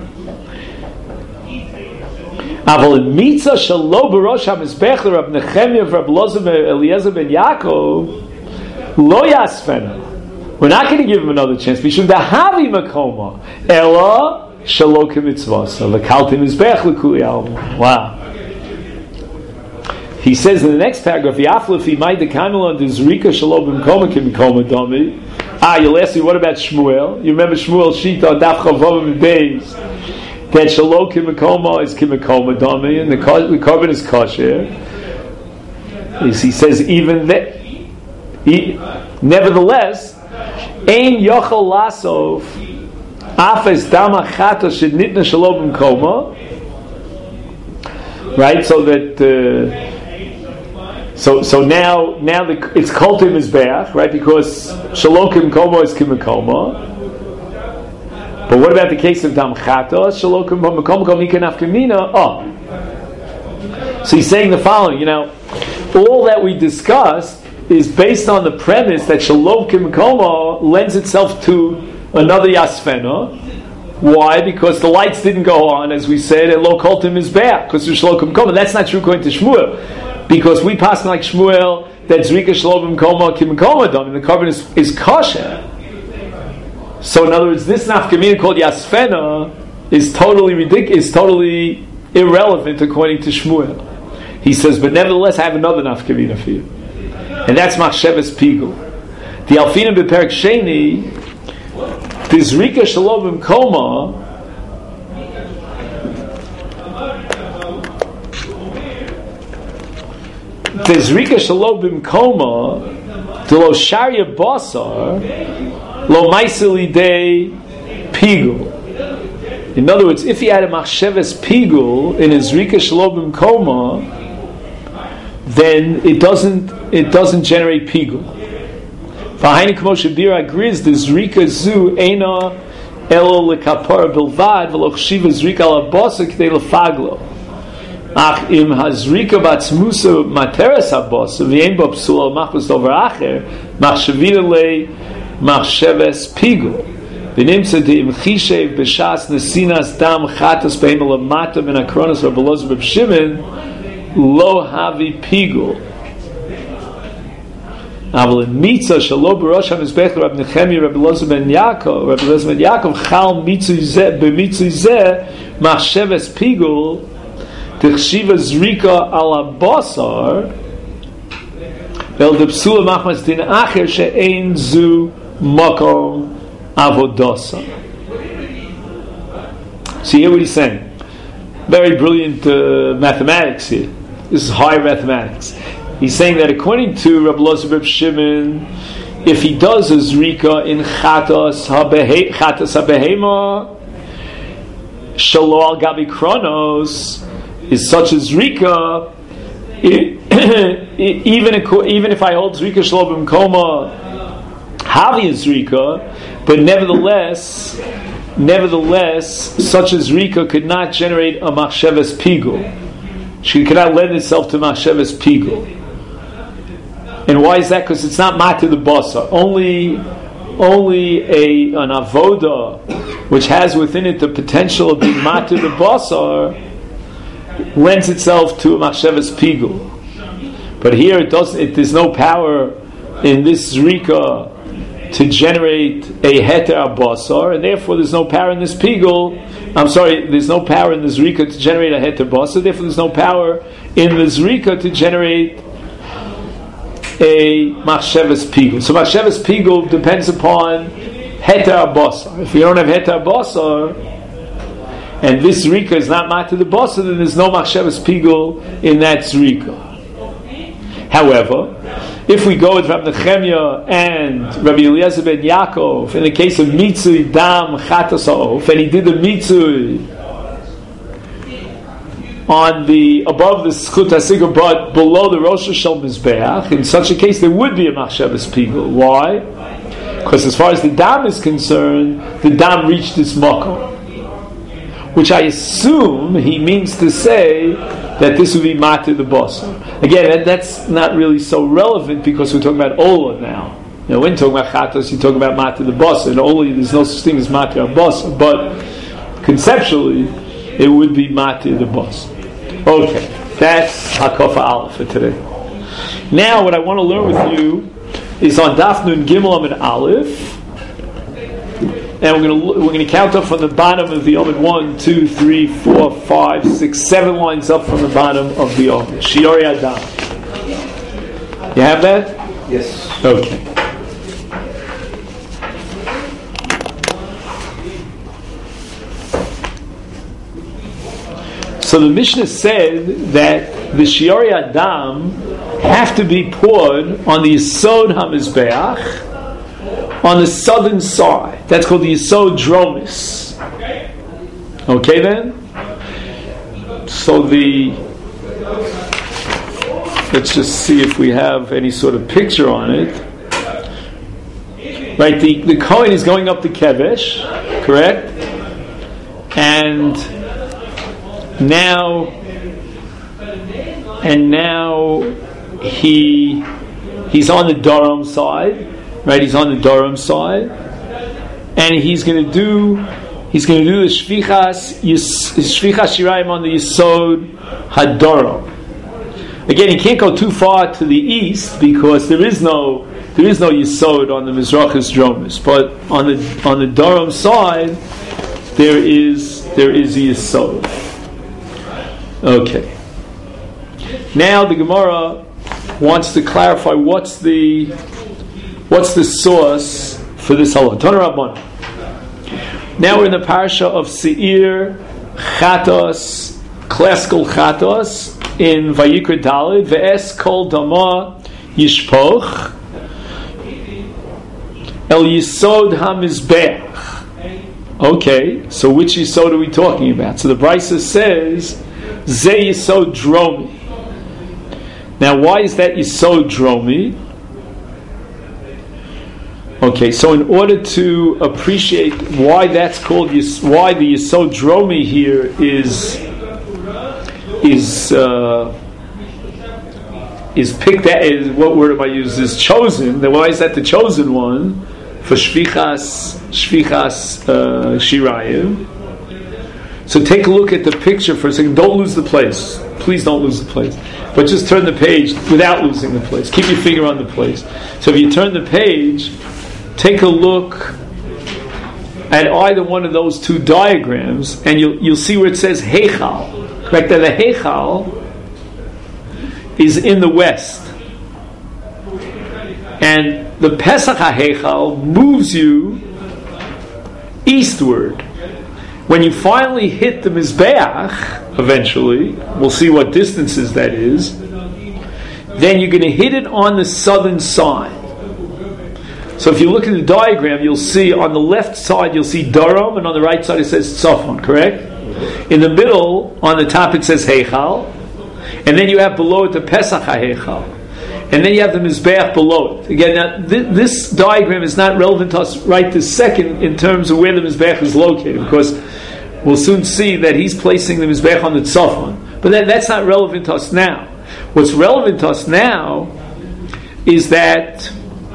Aval in mitzah shelo b'rosh hamizbech l'Rab Nechemia v'Rab Eliezer ben Yaakov lo yasfena. We're not going to give him another chance. Mishum dahavi makoma ela shelo k'mitzvasa l'kalti mizbech l'kuli alma. Wow. He says in the next paragraph, Yaflefi may dekamil on dizrika shelo b'mkoma k'mikoma domi. Ah, you'll ask me, what about Shmuel? You remember Shmuel's sheet on Daf Chavavim Beis? That Shalom Kimakoma is Kimakoma Dami, and the carbon is kosher. He says even that, he, nevertheless, Ein Yochel Lasov Afes Dama Chata Shednitna Shalom Koma. Right, so that uh, so so now now the, it's Koltim Mizbeach, right? Because Shalom Kimakoma is Kimakoma. But what about the case of Dam Chata? Shalokim Makom Mika Nafkamina. Oh, so he's saying the following. You know, all that we discussed is based on the premise that Shalokim Koma lends itself to another Yasfena. Why? Because the lights didn't go on, as we said, and Lo Koltim is bad because there's Shalokim Koma. That's not true according to Shmuel, because we pass like Shmuel that Zrika Shalokim Koma Kim Koma Dam, and the carbon is, is kosher. So in other words, this nafkamina called Yasfena is totally ridiculous, is totally irrelevant according to Shmuel. He says, but nevertheless, I have another nafkamina for you, and that's Machsheves Pigul. The Alfina Beperek Sheni, the Zrika Shalom Koma, the Zrika Shalom Koma, the Lo Sharia Basar. Lo Maiseli Dei Pigul. In other words, if he had a Machsheves Pigul in his Rika Shalom Koma, then it doesn't it doesn't generate Pigul. V'hainu k'mo shebir agriz the Zrika zu eina elo lekapara bilvad v'lo chshiva Zrika al abasa k'dei lefaglo. Ach im hazrika batzmusa materes habos v'yein bo psul al machbus over acher machshavila le machsheves pigul v'nimtza de im chishev b'shas nesinas dam chatas behemel amata min akronos Rabbi Elazar Reb Shimon lo havi pigul. Aval in mitzah shalo b'rosh hamizbech Rabbi Nechemia Rabbi Elazar ben Yaakov Rabbi Elazar ben Yaakov chal mitzah zeh b'mitzah zeh machsheves pigul Tichshiva zrika ala basar el depsula machmas din acher she'ein zu makom avodasa. See here what he's saying. Very brilliant uh, mathematics here. This is high mathematics. He's saying that according to Rabbi Elazar Reb Shimon, if he does a zrika in chatas habehe, chatas habehema shalo al gabi kronos, is such as Zrika, even even if I hold Zrika Shalom Koma, Havi is Zrika, but nevertheless, nevertheless, such as Zrika could not generate a Machsheves Pigul. She could not lend itself to Machsheves Pigul. And why is that? Because it's not Mata the Basa. Only, only a an Avoda, which has within it the potential of being Mata the Basar, lends itself to a machsheves pigul. But here it doesn't. It, there's no power in this zrika to generate a heter basar, and therefore there's no power in this pigul. I'm sorry, there's no power in the zrika to generate a heter basar. Therefore, there's no power in the zrika to generate a machsheves pigul. So machsheves pigul depends upon heter basar. If you don't have heter basar, and this zrika is not mata the bossa, then there's no machsheves pigul in that zrika. However, if we go with Rabbi Nechemia and Rabbi Eliezer ben Yaakov, in the case of mitzui dam chatas ha'of, and he did the mitzui on the above the skut hasigur, but below the rosh shel mizbeach, in such a case there would be a machsheves pigul. Why? Because as far as the dam is concerned, the dam reached its makom, which I assume he means to say that this would be Mata the Basar. Again, that, that's not really so relevant because we're talking about Ola now. You know, when you're talking about Chatos, you're talking about Mata the Basar. And Ola, there's no such thing as Mata the Basar. But conceptually, it would be Mata the Basar. Okay, that's Hakofa Aleph for today. Now, what I want to learn with you is on Daf Nun Gimel and Aleph. And we're going to we're going to count up from the bottom of the Omid. One, two, three, four, five, six, seven lines up from the bottom of the Omid. Shiori Adam. You have that? Yes. Okay. So the Mishnah said that the Shiori Adam have to be poured on the Yisod HaMizbeach, on the southern side. That's called the Yisod Dromis. Okay then? So the... Let's just see if we have any sort of picture on it. Right, the, the Kohen is going up the Kevesh, correct? And now... And now he he's on the Durham side. Right, he's on the Durham side, and he's going to do he's going to do the shvichas shvichas shirayim on the Yisod Hadoram. Again, he can't go too far to the east because there is no there is no Yisod on the Mizrachis Dromis, but on the on the Durham side there is there is a Yisod. Okay. Now the Gemara wants to clarify what's the What's the source for this halach? Tana Rabban. Now we're in the parasha of Seir Chatos, classical Chatos in Vayikra Daled. Ve'es kol dama yishpoch el yisod hamizbeach. Okay, so which yisod are we talking about? So the Brisa says ze yisod dromi. Now, why is that yisod dromi? Okay, so in order to appreciate why that's called, why the Yisod Dromi here is is uh, is picked at, is, what word am I use, is chosen, then why is that the chosen one for Shvichas Shvichas uh, Shirayim? So take a look at the picture for a second. Don't lose the place. Please don't lose the place. But just turn the page without losing the place. Keep your finger on the place. So if you turn the page, take a look at either one of those two diagrams, and you'll you'll see where it says Heichal. Correct? That the Heichal is in the west, and the Pesach HaHeichal moves you eastward. When you finally hit the Mizbeach, eventually, we'll see what distances that is, then you're going to hit it on the southern side. So if you look at the diagram, you'll see on the left side, you'll see Darom, and on the right side it says Tzafon, correct? In the middle, on the top it says Heichal, and then you have below it the Pesach HaHeichal. And then you have the Mizbeach below it. Again, now, th- this diagram is not relevant to us right this second in terms of where the Mizbeach is located, because we'll soon see that he's placing the Mizbeach on the Tzafon. But that, that's not relevant to us now. What's relevant to us now is that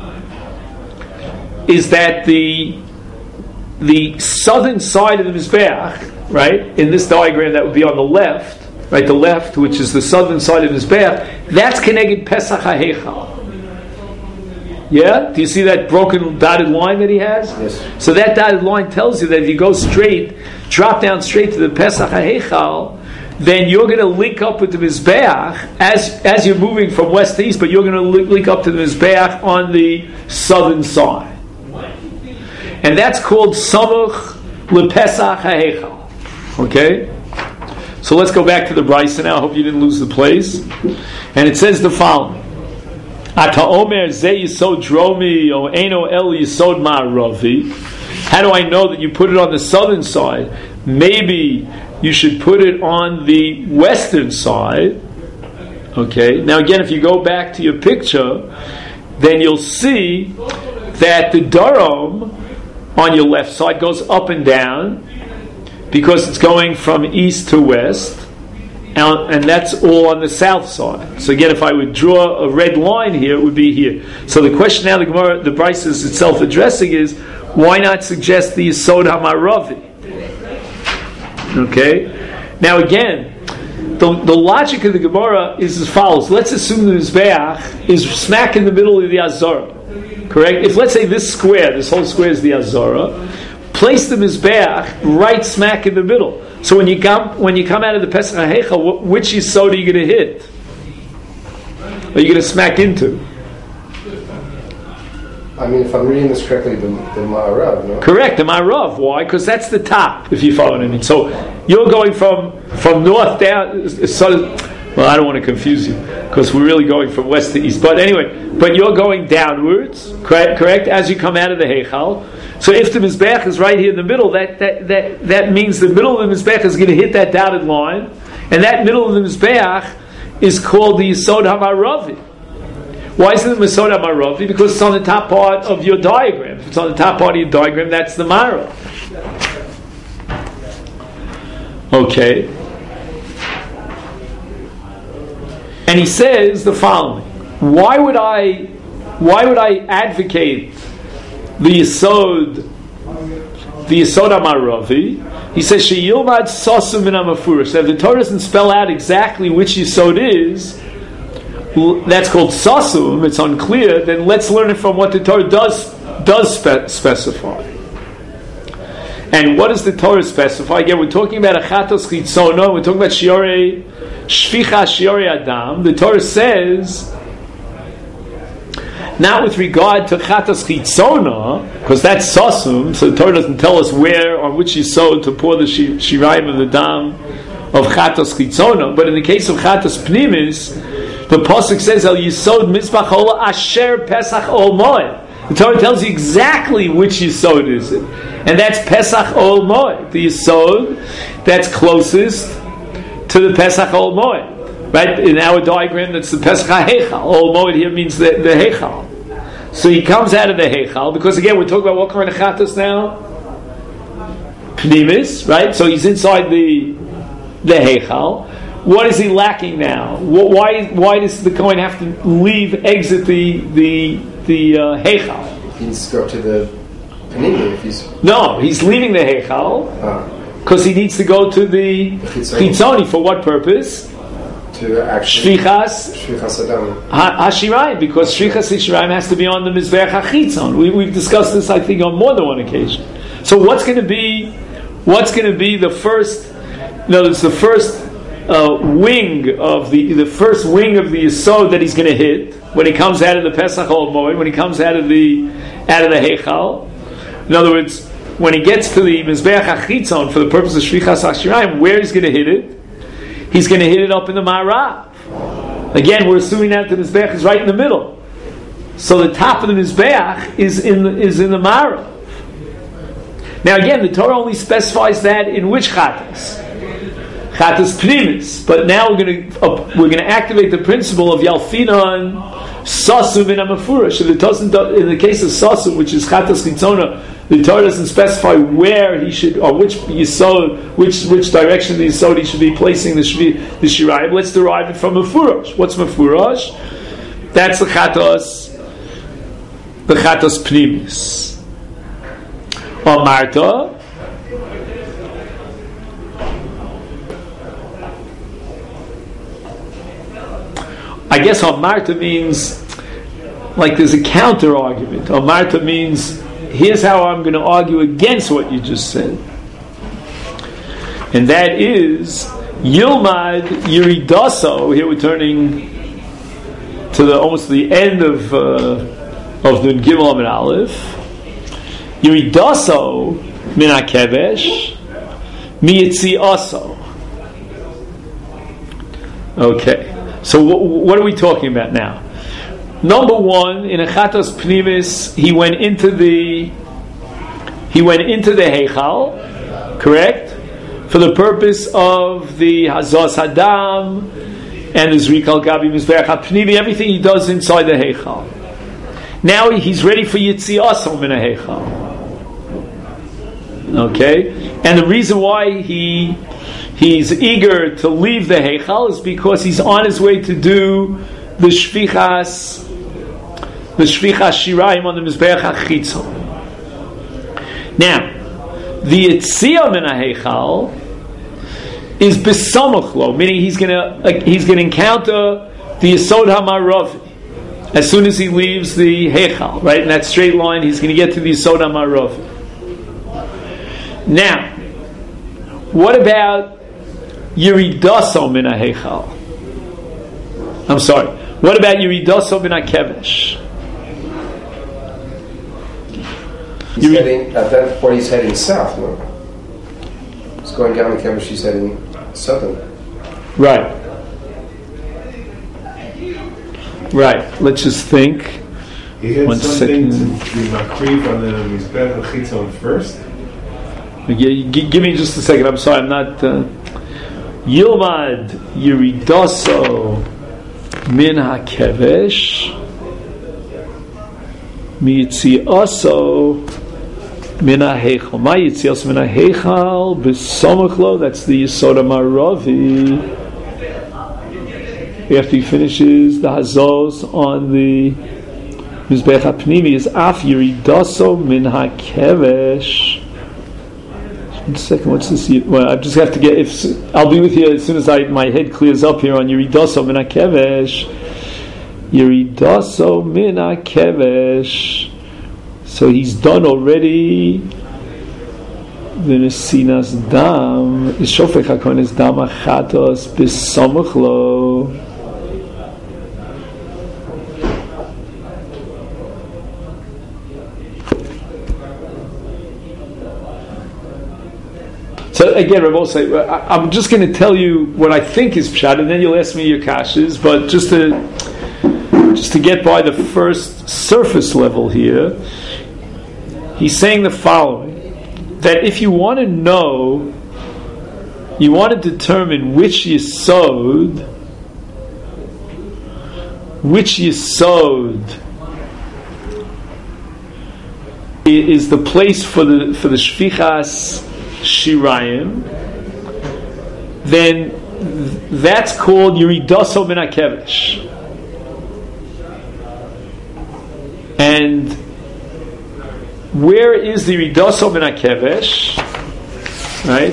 is that the the southern side of the Mizbeach, right, in this diagram that would be on the left, right, the left, which is the southern side of the Mizbeach, that's connected Pesach HaHeichal. Yeah? Do you see that broken dotted line that he has? Yes. So that dotted line tells you that if you go straight, drop down straight to the Pesach HaHeichal, then you're going to link up with the Mizbeach as, as you're moving from west to east, but you're going to link up to the Mizbeach on the southern side. And that's called Samuch LePesach HaHeichal. Okay? So let's go back to the Brisa now. I hope you didn't lose the place. And it says the following. Ata omer ze yisod dromi o eno el yisod ma'aravi. How do I know that you put it on the southern side? Maybe you should put it on the western side. Okay. Now again, if you go back to your picture, then you'll see that the Darom on your left side goes up and down, because it's going from east to west, and that's all on the south side. So again, if I would draw a red line here, it would be here. So the question now the Gemara, the Brisa is itself addressing is, why not suggest the Yisod HaMaravi? Okay? Now again, the, the logic of the Gemara is as follows. Let's assume the Mizbeach is smack in the middle of the Azara. Correct? If let's say this square, this whole square is the Azara, place the Mizbeach right smack in the middle. So when you come when you come out of the Pesach HaHeichal, which Yisod are you going to hit? Are you going to smack into? I mean, if I'm reading this correctly, the, the Ma'arav, no? Correct, the Ma'arav. Why? Because that's the top, if you follow what I mean. So you're going from, from north down, sort of, well, I don't want to confuse you, because we're really going from west to east. But anyway, but you're going downwards, correct, correct, as you come out of the Heichal. So if the Mizbeach is right here in the middle, that, that, that, that means the middle of the Mizbeach is going to hit that dotted line, and that middle of the Mizbeach is called the Yisod HaMaravi. Why is it the Yisod HaMaravi? Because it's on the top part of your diagram. If it's on the top part of your diagram, that's the Marav. Okay. And he says the following: Why would I, why would I advocate the Yisod, the Yisod HaMaravi? He says she'yilmad sasum min ha'mafurish. So if the Torah doesn't spell out exactly which Yisod is, that's called sasum. It's unclear. Then let's learn it from what the Torah does does spe- specify. And what does the Torah specify? Again, we're talking about a chatos chitzona. We're talking about shiorei shvicha shiorei adam. The Torah says, not with regard to chatos chitzona, because that's sasum. So the Torah doesn't tell us where on which yisod to pour the shirayim of the dam of chatos chitzona. But in the case of chatos pnimis, the pasuk says al yisod mizbach ola asher pesach ol moed. The Torah tells you exactly which yisod is it, and that's pesach ol moed, the yisod that's closest to the pesach ol moed. Right in our diagram, that's the pesach ha'heichal. Ol moed here means the, the heichal. So he comes out of the heichal, because again we're talking about what kind of chatos now? Pnimis, right? So he's inside the the heichal. what is he lacking now? Why why does the Kohen have to leave, exit the the the uh, Heichal? He needs to go to the Panini if he's... No, he's leaving the Heichal because uh, he needs to go to the Chitzoni. For what purpose? To actually... Shvichas Shvichas Adam. HaShirayim, because Shvichas HaShirayim has to be on the Mizbeach HaChitzon. We, we've discussed this, I think, on more than one occasion. So what's going to be what's going to be the first... No, it's the first uh, wing of the the first wing of the Yesod that he's going to hit when he comes out of the Pesach Ol Moed, when he comes out of the out of the Heichal. In other words, when he gets to the Mizbeach HaChitzon for the purpose of Shvichas HaShirayim, where he's going to hit it? He's going to hit it up in the Ma'arav. Again, we're assuming that the Mizbeach is right in the middle. So the top of the Mizbeach is in the, is in the Ma'arav. Now again, the Torah only specifies that in which Chatas? Chatas Pnimis. But now we're going to uh, we're going to activate the principle of Yalfinan Sasu min Amafurash. If it doesn't, in the case of Sasu, which is Chatas Chitzona, the Torah doesn't specify where he should, or which Yisod, which which direction of the Yisod he should be placing the shvi, the Shirayim. Let's derive it from Mafurash. What's Mafurash? That's the Chatas, the Chatas Pnimis. Or Marta. I guess Amarta means like there's a counter argument. Amarta means here's how I'm going to argue against what you just said, and that is Yilmad Yiridaso. Here we're turning to the almost the end of uh, of the Gimel Amid Aleph. Yiridaso min hakevesh miyitzi aso. Okay. So w- what are we talking about now? Number one, in a Chatas Pnimis, he went into the he went into the Heichal, correct, for the purpose of the Hazos Hadam and the Zrikal Gabi Mizbeach HaPnimi, everything he does inside the Heichal. Now he's ready for Yitziasam in a Heichal. Okay, and the reason why he he's eager to leave the Heichal is because he's on his way to do the Shvichas, the Shvichas Shirayim on the Mizbeach HaChitzon. Now, the Yitziyah min HaHeichal is B'samuchlo, meaning he's going to uh, he's going to encounter the Yesod HaMaravi as soon as he leaves the Heichal, right? In that straight line, he's going to get to the Yesod HaMaravi. Now, what about Yiridaso min HaHeichal? I'm sorry. What about Yiridaso min HaKevesh? He's Yuri- heading, at that point he's heading south, no? He's going down the Kevesh, he's heading southern. Right. Right. Let's just think. He had One something second. to be makriv on the Mizbeach HaChitzon first. Yeah, g- give me just a second. I'm sorry, I'm not. Uh, Yilmad Yiridaso min HaKevesh Mitziaso min HaHeichal. My Yitziaso min HaHeichal B'Samachlo. That's the Yesod HaMaravi. After he finishes the Hazos on the Mizbeach HaPnimi is Af Yiridaso min HaKevesh. One second, what's this? Well, I just have to get. If I'll be with you as soon as I my head clears up here on Yiridaso min HaKevesh. Yiridaso min HaKevesh. So he's done already. The Nesinas Dam is Shofech HaKohen Dam Achatos B'Samuch Lo. So again, Rav say, I'm just going to tell you what I think is pshat, and then you'll ask me your kashas. But just to just to get by the first surface level here, he's saying the following: that if you want to know, you want to determine which yesod, which yesod is the place for the for the shvichas Shirayim, then that's called Yiridoso min HaKevesh. And where is the Yiridoso min HaKevesh? Right?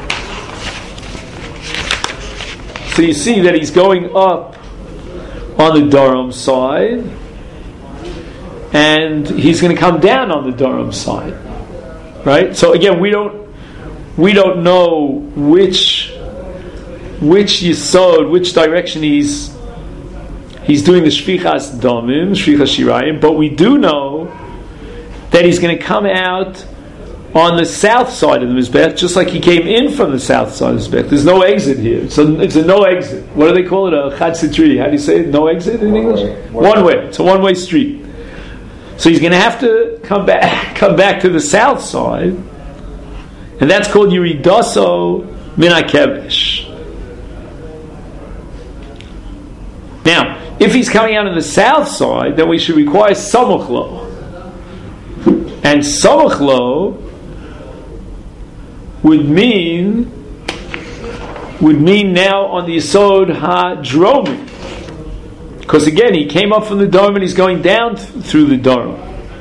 So you see that he's going up on the Durham side, and he's going to come down on the Durham side, right? So again, we don't we don't know which which Yisod, which direction he's he's doing the Shvichas Damim, Shvichas Shirayim, but we do know that he's going to come out on the south side of the Mizbech, just like he came in from the south side of the Mizbech. There's no exit here. It's a, it's a no exit. What do they call it? A Chad Sitri. How do you say it? No exit in English? One, one way. It's a one-way street. So he's going to have to come back come back to the south side, and that's called Yiridoso min HaKevesh. Now, if he's coming out on the south side, then we should require Samuch Lo. And Samuch Lo would mean would mean now on the Yisod HaDromi, because again he came up from the Dome and he's going down th- through the Dome.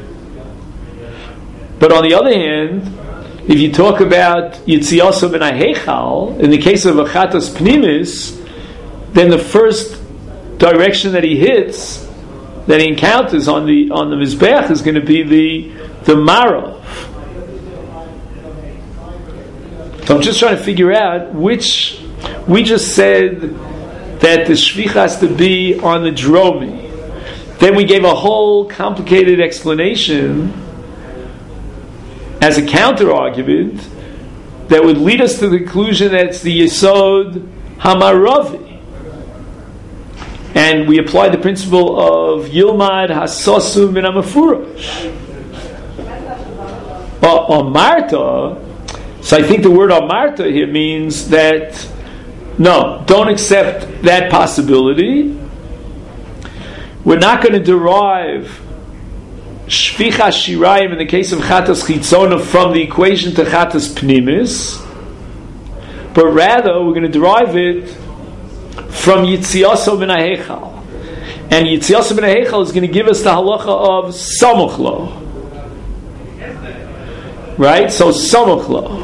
But on the other hand, if you talk about Yitziyaso ben HaHeichal, in the case of Achatas Pnimis, then the first direction that he hits, that he encounters on the on the Mizbech, is going to be the the Marav. So I'm just trying to figure out which. We just said that the Shvicha has to be on the Dromi. Then we gave a whole complicated explanation as a counter argument that would lead us to the conclusion that it's the Yesod Hamaravi. And we applied the principle of Yilmad Hasosu Min HaMefurash. On Marta, so I think the word Amarta here means that no, don't accept that possibility. We're not going to derive Shvicha Shirayim in the case of Chatas Chitzona from the equation to Chatas Pnimis, but rather we're going to derive it from Yitziyaso ben HaHeichal. And Yitziyaso ben HaHeichal is going to give us the halacha of Samuch Lo. Right? So Samuch Lo.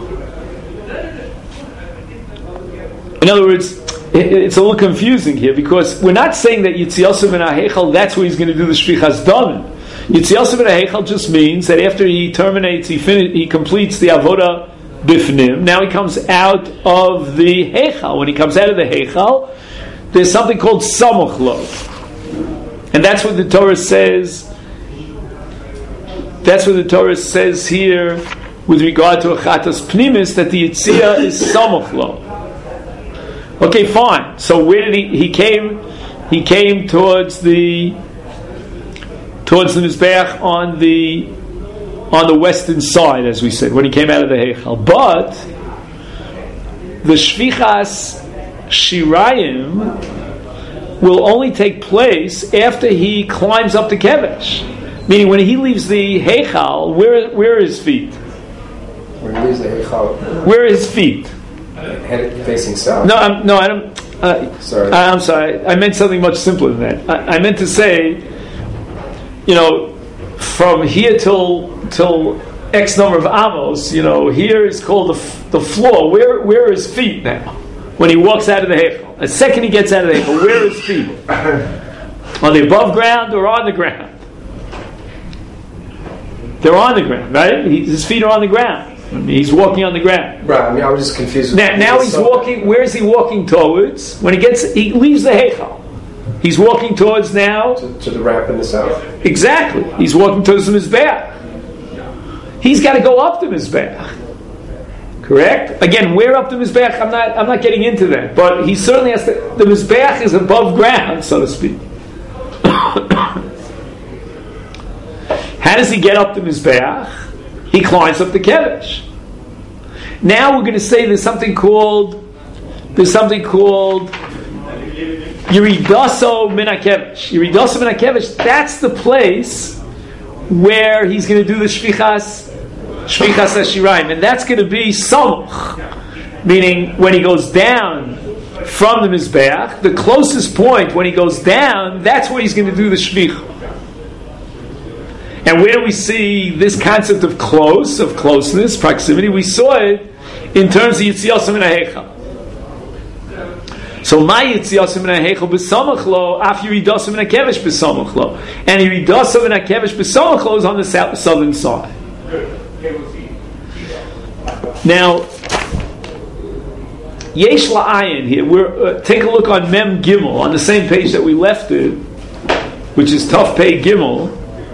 In other words, it's a little confusing here because we're not saying that Yitziyaso ben HaHeichal, that's where he's going to do the Shvichas Damim. Yitziyaso ben HaHeichal just means that after he terminates, he fin- he completes the Avoda Bifnim, now he comes out of the Heichal. When he comes out of the Heichal, there's something called Samuch Lo. And that's what the Torah says, that's what the Torah says here with regard to Achatas Pnimis, that the Yitzia is Samuch Lo. Okay, fine. So where did he? He came. He came towards the towards the Mizbeach on the on the western side, as we said, when he came out of the Heichal. But the Shvichas Shirayim will only take place after he climbs up the Kevesh. Meaning, when he leaves the Heichal, where where are his feet? When he leaves the Heichal, where are his feet? Head facing south. No, I'm, no, I don't. Uh, sorry, I, I'm sorry. I meant something much simpler than that. I, I meant to say, you know, from here till till X number of amos, you know, here is called the the floor. Where where are his feet now? When he walks out of the heichal, the second he gets out of the heichal, where are his feet? Are they above ground or on the ground? They're on the ground, right? He, his feet are on the ground. He's walking on the ground. Right. I mean, I was just confused. Now, now he's so walking. Where is he walking towards? When he gets, he leaves the heichal. He's walking towards now to, to the ramp in the south. Exactly. He's walking towards the Mizbeach. He's got to go up the Mizbeach. Correct. Again, where up the Mizbeach? I'm not. I'm not getting into that. But he certainly has to. The Mizbeach is above ground, so to speak. How does he get up the Mizbeach? He climbs up the Kevesh. Now we're going to say there's something called there's something called Yiridoso min HaKevesh. Yiridoso min HaKevesh. That's the place where he's going to do the Shvichas Shvichas Hashirayim, and that's going to be Samuch, meaning when he goes down from the Mizbeach. The closest point when he goes down, that's where he's going to do the Shvicha. And where do we see this concept of close, of closeness, proximity? We saw it in terms of Yitzias Min HaHeichal. So my Yitzias Min HaHeichal b'samach lo, af Yiridas Min HaKevesh b'samach lo. And Yiridas Min HaKevesh b'samach lo is on the south, southern side. Now, Yesh La'ayin here, we're, uh, take a look on Mem Gimel, on the same page that we left it, which is Taf Pei Gimel.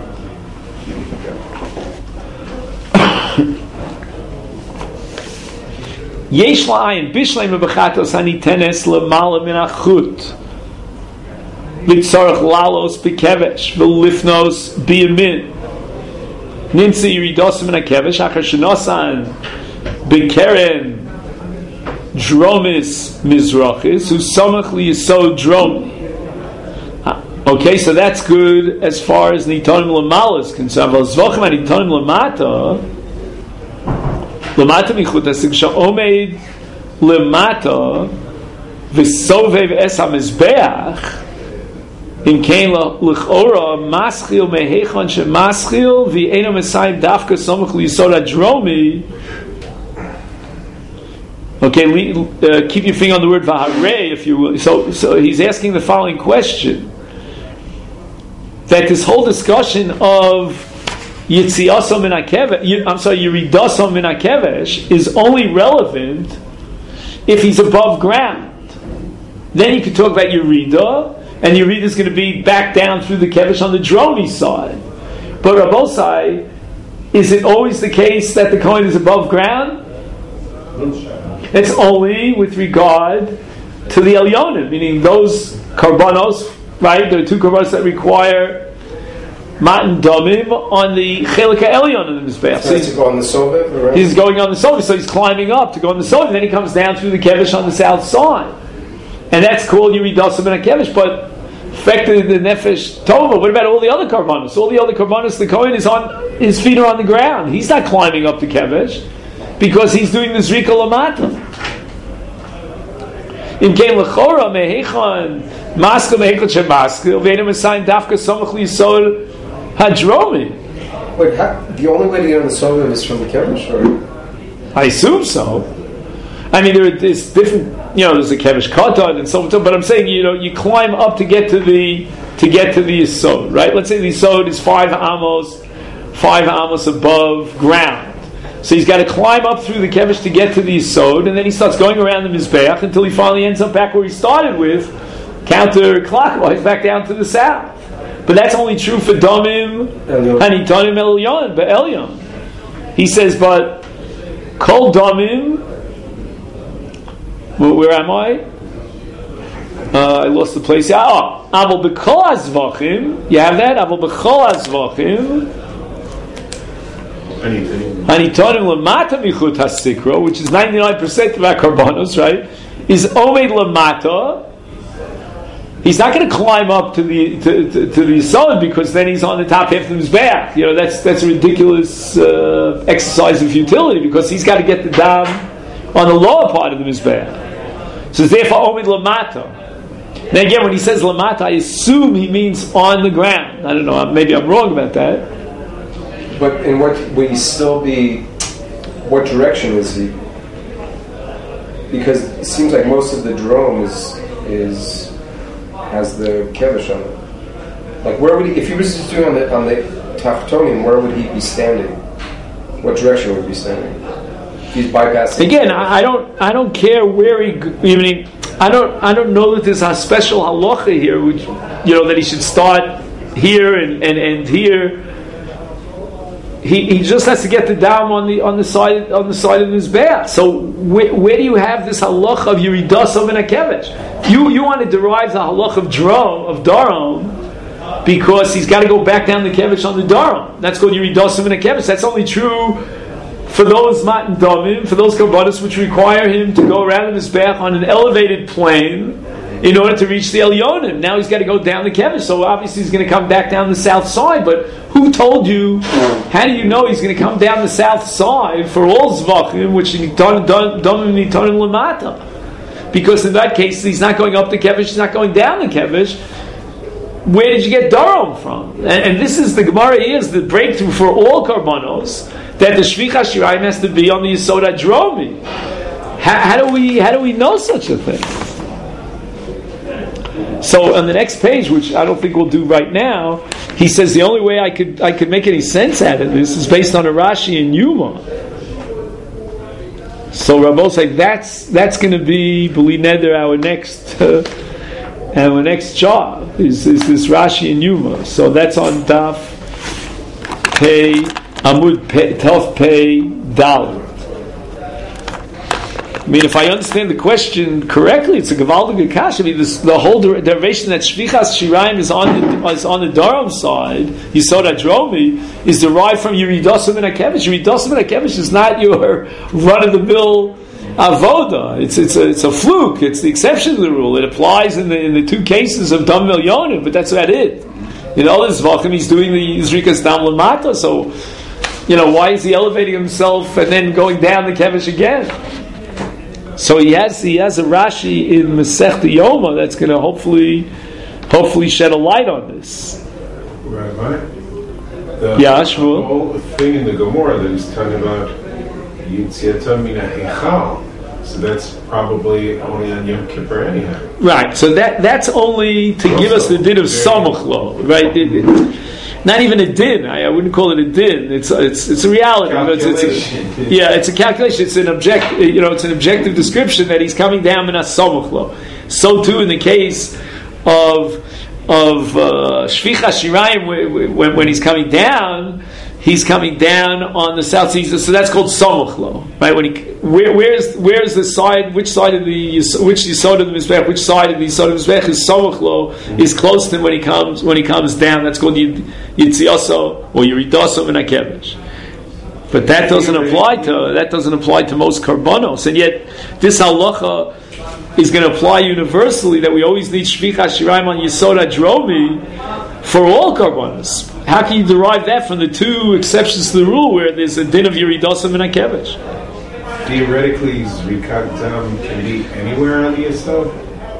Yesh la'ayin bishlei mebechatos hanitenes lemala min achut litzarach lalos bekevesh v'lifnos biyamin nimtzi yiridos min hakevesh achar shenosan bekeren dromis mizrachis who samach liyisod dromi. Okay, so that's good as far as nitonim lemala is concerned. But zvochem nitonim lemata. Lemata michuta sigsha omeid lemata v'sovev es hamizbeach in kein l'chora maschil mehechon shemaschil v'eno mesayim dafka somach liyisod adromi. Okay, uh, keep your finger on the word v'harei if you will. So, so he's asking the following question: that this whole discussion of Yitziaso min hakevesh, I'm sorry, Yiridaso min hakevesh is only relevant if he's above ground. Then you could talk about Yerida, and Yerida is going to be back down through the kevesh on the droni side. But Rabbosai, is it always the case that the Kohen is above ground? It's only with regard to the Elyonim, meaning those karbanos, right? There are two karbanos that require Matan Domim on the Chelika Elyon of the Mizbeach. So he's, go on the Soviv, right? He's going on the Soviv, so he's climbing up to go on the Soviv, then he comes down through the Kevish on the south side. And that's called Yiridasim and a Kevish, but affected the Nefesh Tova. What about all the other Karbanos? All the other Karbanos, the Kohen is on, his feet are on the ground. He's not climbing up the Kevish, because he's doing the Zrika Lamata. In Kein Lechora, Mehechon, Maska Mehechon Shemaska, Veda Messiah Dafka Somach Lisol Hadromi. Wait, how, the only way to get on the Soviv is from the Kevish, or? I assume so. I mean, there is different, you know, there's a Kevish Katan and so on, but I'm saying, you know, you climb up to get to the to get to the Yisod, right? Let's say the Yisod is five amos, five amos above ground. So he's got to climb up through the Kevish to get to the Yisod, and then he starts going around the Mizbeach until he finally ends up back where he started with, counterclockwise, back down to the south. But that's only true for Domim and Itonim Elyon, but Elyon. He says, but Kol Domim, where am I? Uh, I lost the place. Yeah, oh, Aval B'Kol Azvachim, you have that? Aval B'Kol Azvachim, Anitonim Lamata Michut HaSikro, which is ninety-nine percent of our Karbanos, right? Is Omed Lamata. He's not going to climb up to the to, to, to the Yisod, because then he's on the top half of his back. You know, that's that's a ridiculous uh, exercise of futility, because he's got to get the dam on the lower part of the Mizbeach. So therefore, Omed Lamata. Now again, when he says Lamata, I assume he means on the ground. I don't know, maybe I'm wrong about that. But in what would he still be? What direction is he? Because it seems like most of the drone is is has the kevish on it. Like, where would he? If he was just doing on the on the tachtonim, where would he be standing? What direction would he be standing? If he's bypassing. Again, I, I don't I don't care where he. I mean, I don't I don't know that there's a special halacha here, which, you know, that he should start here and and end here. He, he just has to get the dam on the on the side on the side of his bath. So where, where do you have this halach of Yiridasav and a kevish? You you want to derive the halach of dro of darom, because he's got to go back down the kevish on the darom. That's called Yiridasav and a kevish. That's only true for those matan domim, for those karbanos which require him to go around in his bath on an elevated plane in order to reach the Elyonim. Now he's got to go down the kevish, so obviously he's going to come back down the south side. But who told you? How do you know he's going to come down the south side for all zvachim, which domim nitonim lamata? because in that case he's not going up the kevish, he's not going down the kevish. Where did you get darom from? And, and this is the Gemara is the breakthrough for all karbanos that the shvichas shirayim has to be on the yisod hadromi. How, how do we how do we know such a thing? So on the next page, which I don't think we'll do right now, he says the only way I could I could make any sense out of this is based on a Rashi and Yuma. So Rabbi say that's that's going to be b'li neder our next uh, our next job is, is this Rashi and Yuma. So that's on Daf Pei Amud Pei Tov Pei Dalet. I mean, if I understand the question correctly, it's a Gavaldig Akash. I mean, this, the whole der- derivation that Shvichas Shirayim is on the is on the Daram side, Yisod Adromi, is derived from Yeridosim and Akevish. Yeridosim and Akevish is not your run-of-the-mill avoda. It's it's a, it's a fluke. It's the exception to the rule. It applies in the in the two cases of Dam Milyonim, but that's about it. In all this Vachim, he's doing the Zrikas Dam Lamata, so, you know, why is he elevating himself and then going down the Kevish again? So he has he has a Rashi in Masechta Yoma that's going to hopefully hopefully shed a light on this. Rabbi, the Yeah, Shmuel. whole thing in the Gemara that he's talking about Yitziata Mina Hichal, so that's probably only on Yom Kippur anyhow. Right. So that that's only to give us the din of Samach Lo, right? It, it, not even a din. I, I wouldn't call it a din. It's it's it's a reality. It's, it's a, yeah, it's a calculation. It's an object. You know, it's an objective description that he's coming down in a samach lo. So too in the case of of shvicha shirayim when when he's coming down, he's coming down on the south season. So that's called samach lo, right? When he where, where's where's the side? Which side of the which yisod of the mizbech? Which side of the yisod of the mizbech is samach lo? Is close to him when he comes when he comes down. That's called yitziaso or yiridaso and akevish. But that doesn't apply to that doesn't apply to most karbanos, and yet this halacha is going to apply universally that we always need shvicha shirayim on yisod adromi for all karbanos. How can you derive that from the two exceptions to the rule where there's a din of yiridasim and akevish? Theoretically, Zrikat Dam can be anywhere on the Yisod?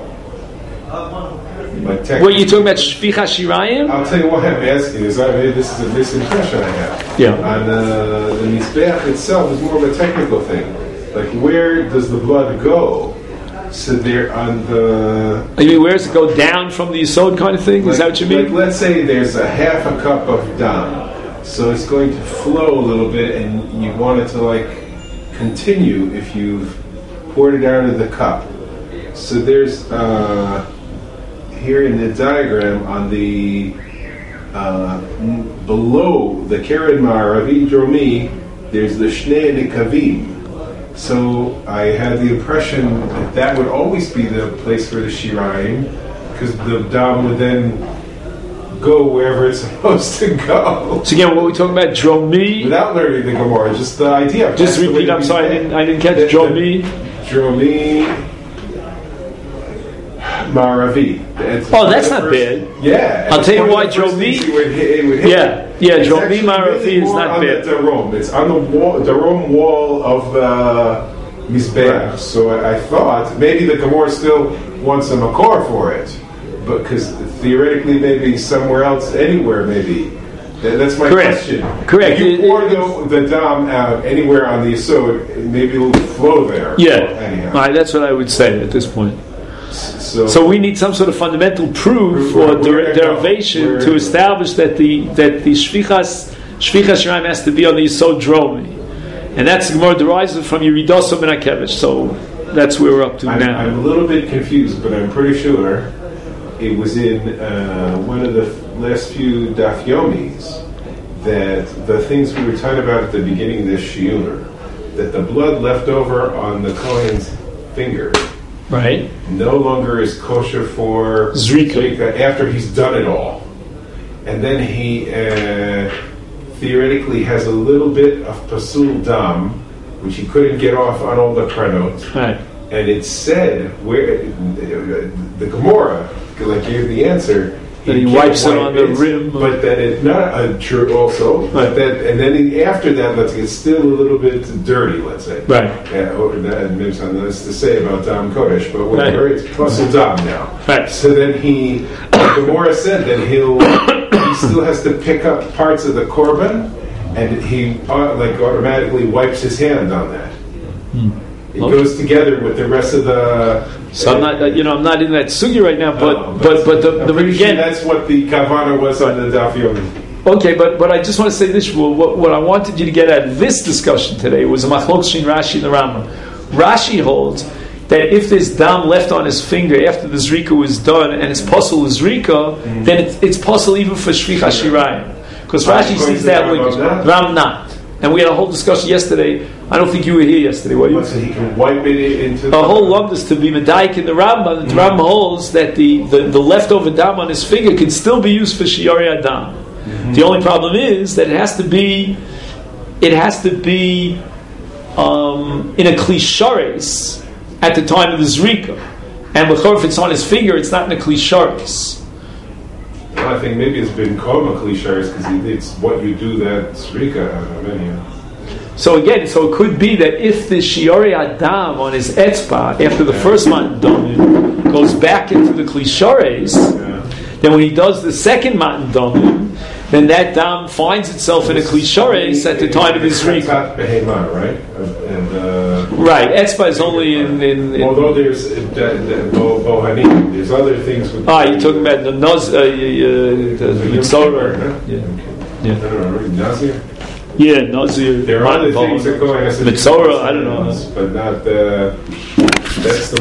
Like what are you talking about, shvicha shirayim? I'll tell you why I'm asking is I mean, this is a misimpression I have. Yeah. On uh, the Mizbeach itself is more of a technical thing. Like, where does the blood go? So they're on the... You mean, where does it go down from the Yisod kind of thing? Is like, that what you mean? Like, let's say there's a half a cup of dam. So it's going to flow a little bit and you want it to, like, continue if you've poured it out of the cup. So there's... Uh, here in the diagram on the... Uh, below the Keren Ma'aravi Dromi, there's the Shnei Nekavim. So I had the impression that that would always be the place for the Shirayim, because the Dam would then go wherever it's supposed to go. So again, what we're talking about, Dromi? Without learning the Gemara, just the idea. Just repeat, I'm sorry, I didn't, I didn't catch the, Dromi. Dromi Ma'aravi. Oh, that's not bad. Yeah. I'll tell you why Dromi... Yeah. Yeah, Dromi Ma'aravi is not bad. The Darom. It's on the wall, the Darom wall of the Mizbeach. Right. So I, I thought maybe the Gemara still wants a makor for it, but because theoretically maybe somewhere else, anywhere maybe. That, that's my Correct. question. Correct. If you it, pour it, the, the dam out anywhere on the Yisod, maybe it'll flow there. Yeah. Anyhow. All right, that's what I would say at this point. So, so we need some sort of fundamental proof or der- derivation to establish that the that the shvichas shvichas shiraim has to be on the yisod dromi, and that's the Gemara derives from Yeridosim and Akevish. So that's where we're up to I'm, now. I'm a little bit confused, but I'm pretty sure it was in uh, one of the last few Daf Yomis that the things we were talking about at the beginning of this shiur, that the blood left over on the Kohen's finger. Right. No longer is kosher for Zrika. Zrika after he's done it all. And then he uh, theoretically has a little bit of pasul dam, which he couldn't get off on all the pranot. Right. And it said, where the Gemara like gave the answer, Then he can't wipes it wipe on the rim. But that it's not uh, true also. Right. But that, and then he, after that, let's get still a little bit dirty, let's say. Right. Yeah, or that, maybe something else to say about Dam Kodesh, but whatever, Right. it's Pasul Dam now. Right. So then he, the Gemara said that he'll, he still has to pick up parts of the korban, and he uh, like automatically wipes his hand on that. Hmm. It Okay. goes together with the rest of the. So I'm not, uh, you know, I'm not in that sugi right now, but Oh, but but the, I'm the pretty again, sure that's what the kavana was on the Daf Yomi. okay, but but I just want to say this. Well, what, what I wanted you to get out of this discussion today was a machlok shin Rashi and the Rambam. Rashi holds that if there's dam left on his finger after the zrika was done and it's possible zrika, mm-hmm. then it's, it's possible even for shvich hashirayim, because Rashi sees that linkage. Ram not. And we had a whole discussion yesterday. I don't think you were here yesterday, were you? So he can wipe it into a whole lumdus to be medaik in the Rambam. The Rambam holds that the, the, the leftover dam on his finger can still be used for shiori adam. Mm-hmm. The only problem is that it has to be, it has to be um, in a klishares at the time of the zrika. And if it's on his finger, it's not in a klishares. Well, I think maybe it's been koma klishares because it's what you do that zrika out of anyhow. So again, so it could be that if the shiori adam on his etzba after the first matan domim goes back into the klishares, yeah. then when he does the second matan domim, then that dam finds itself in a klishares at the time of his zrika. Right? And, uh, right. Etzba is only in. in, in although there's uh, the, bo, bohanim, there's other things. With ah, you're talking about the naz, uh, uh, the mitzvah. Yeah. Yeah. I don't know. Nazir. Yeah, Nazir. There are other things that go on. Mitzvah. I don't know. But not the. That's the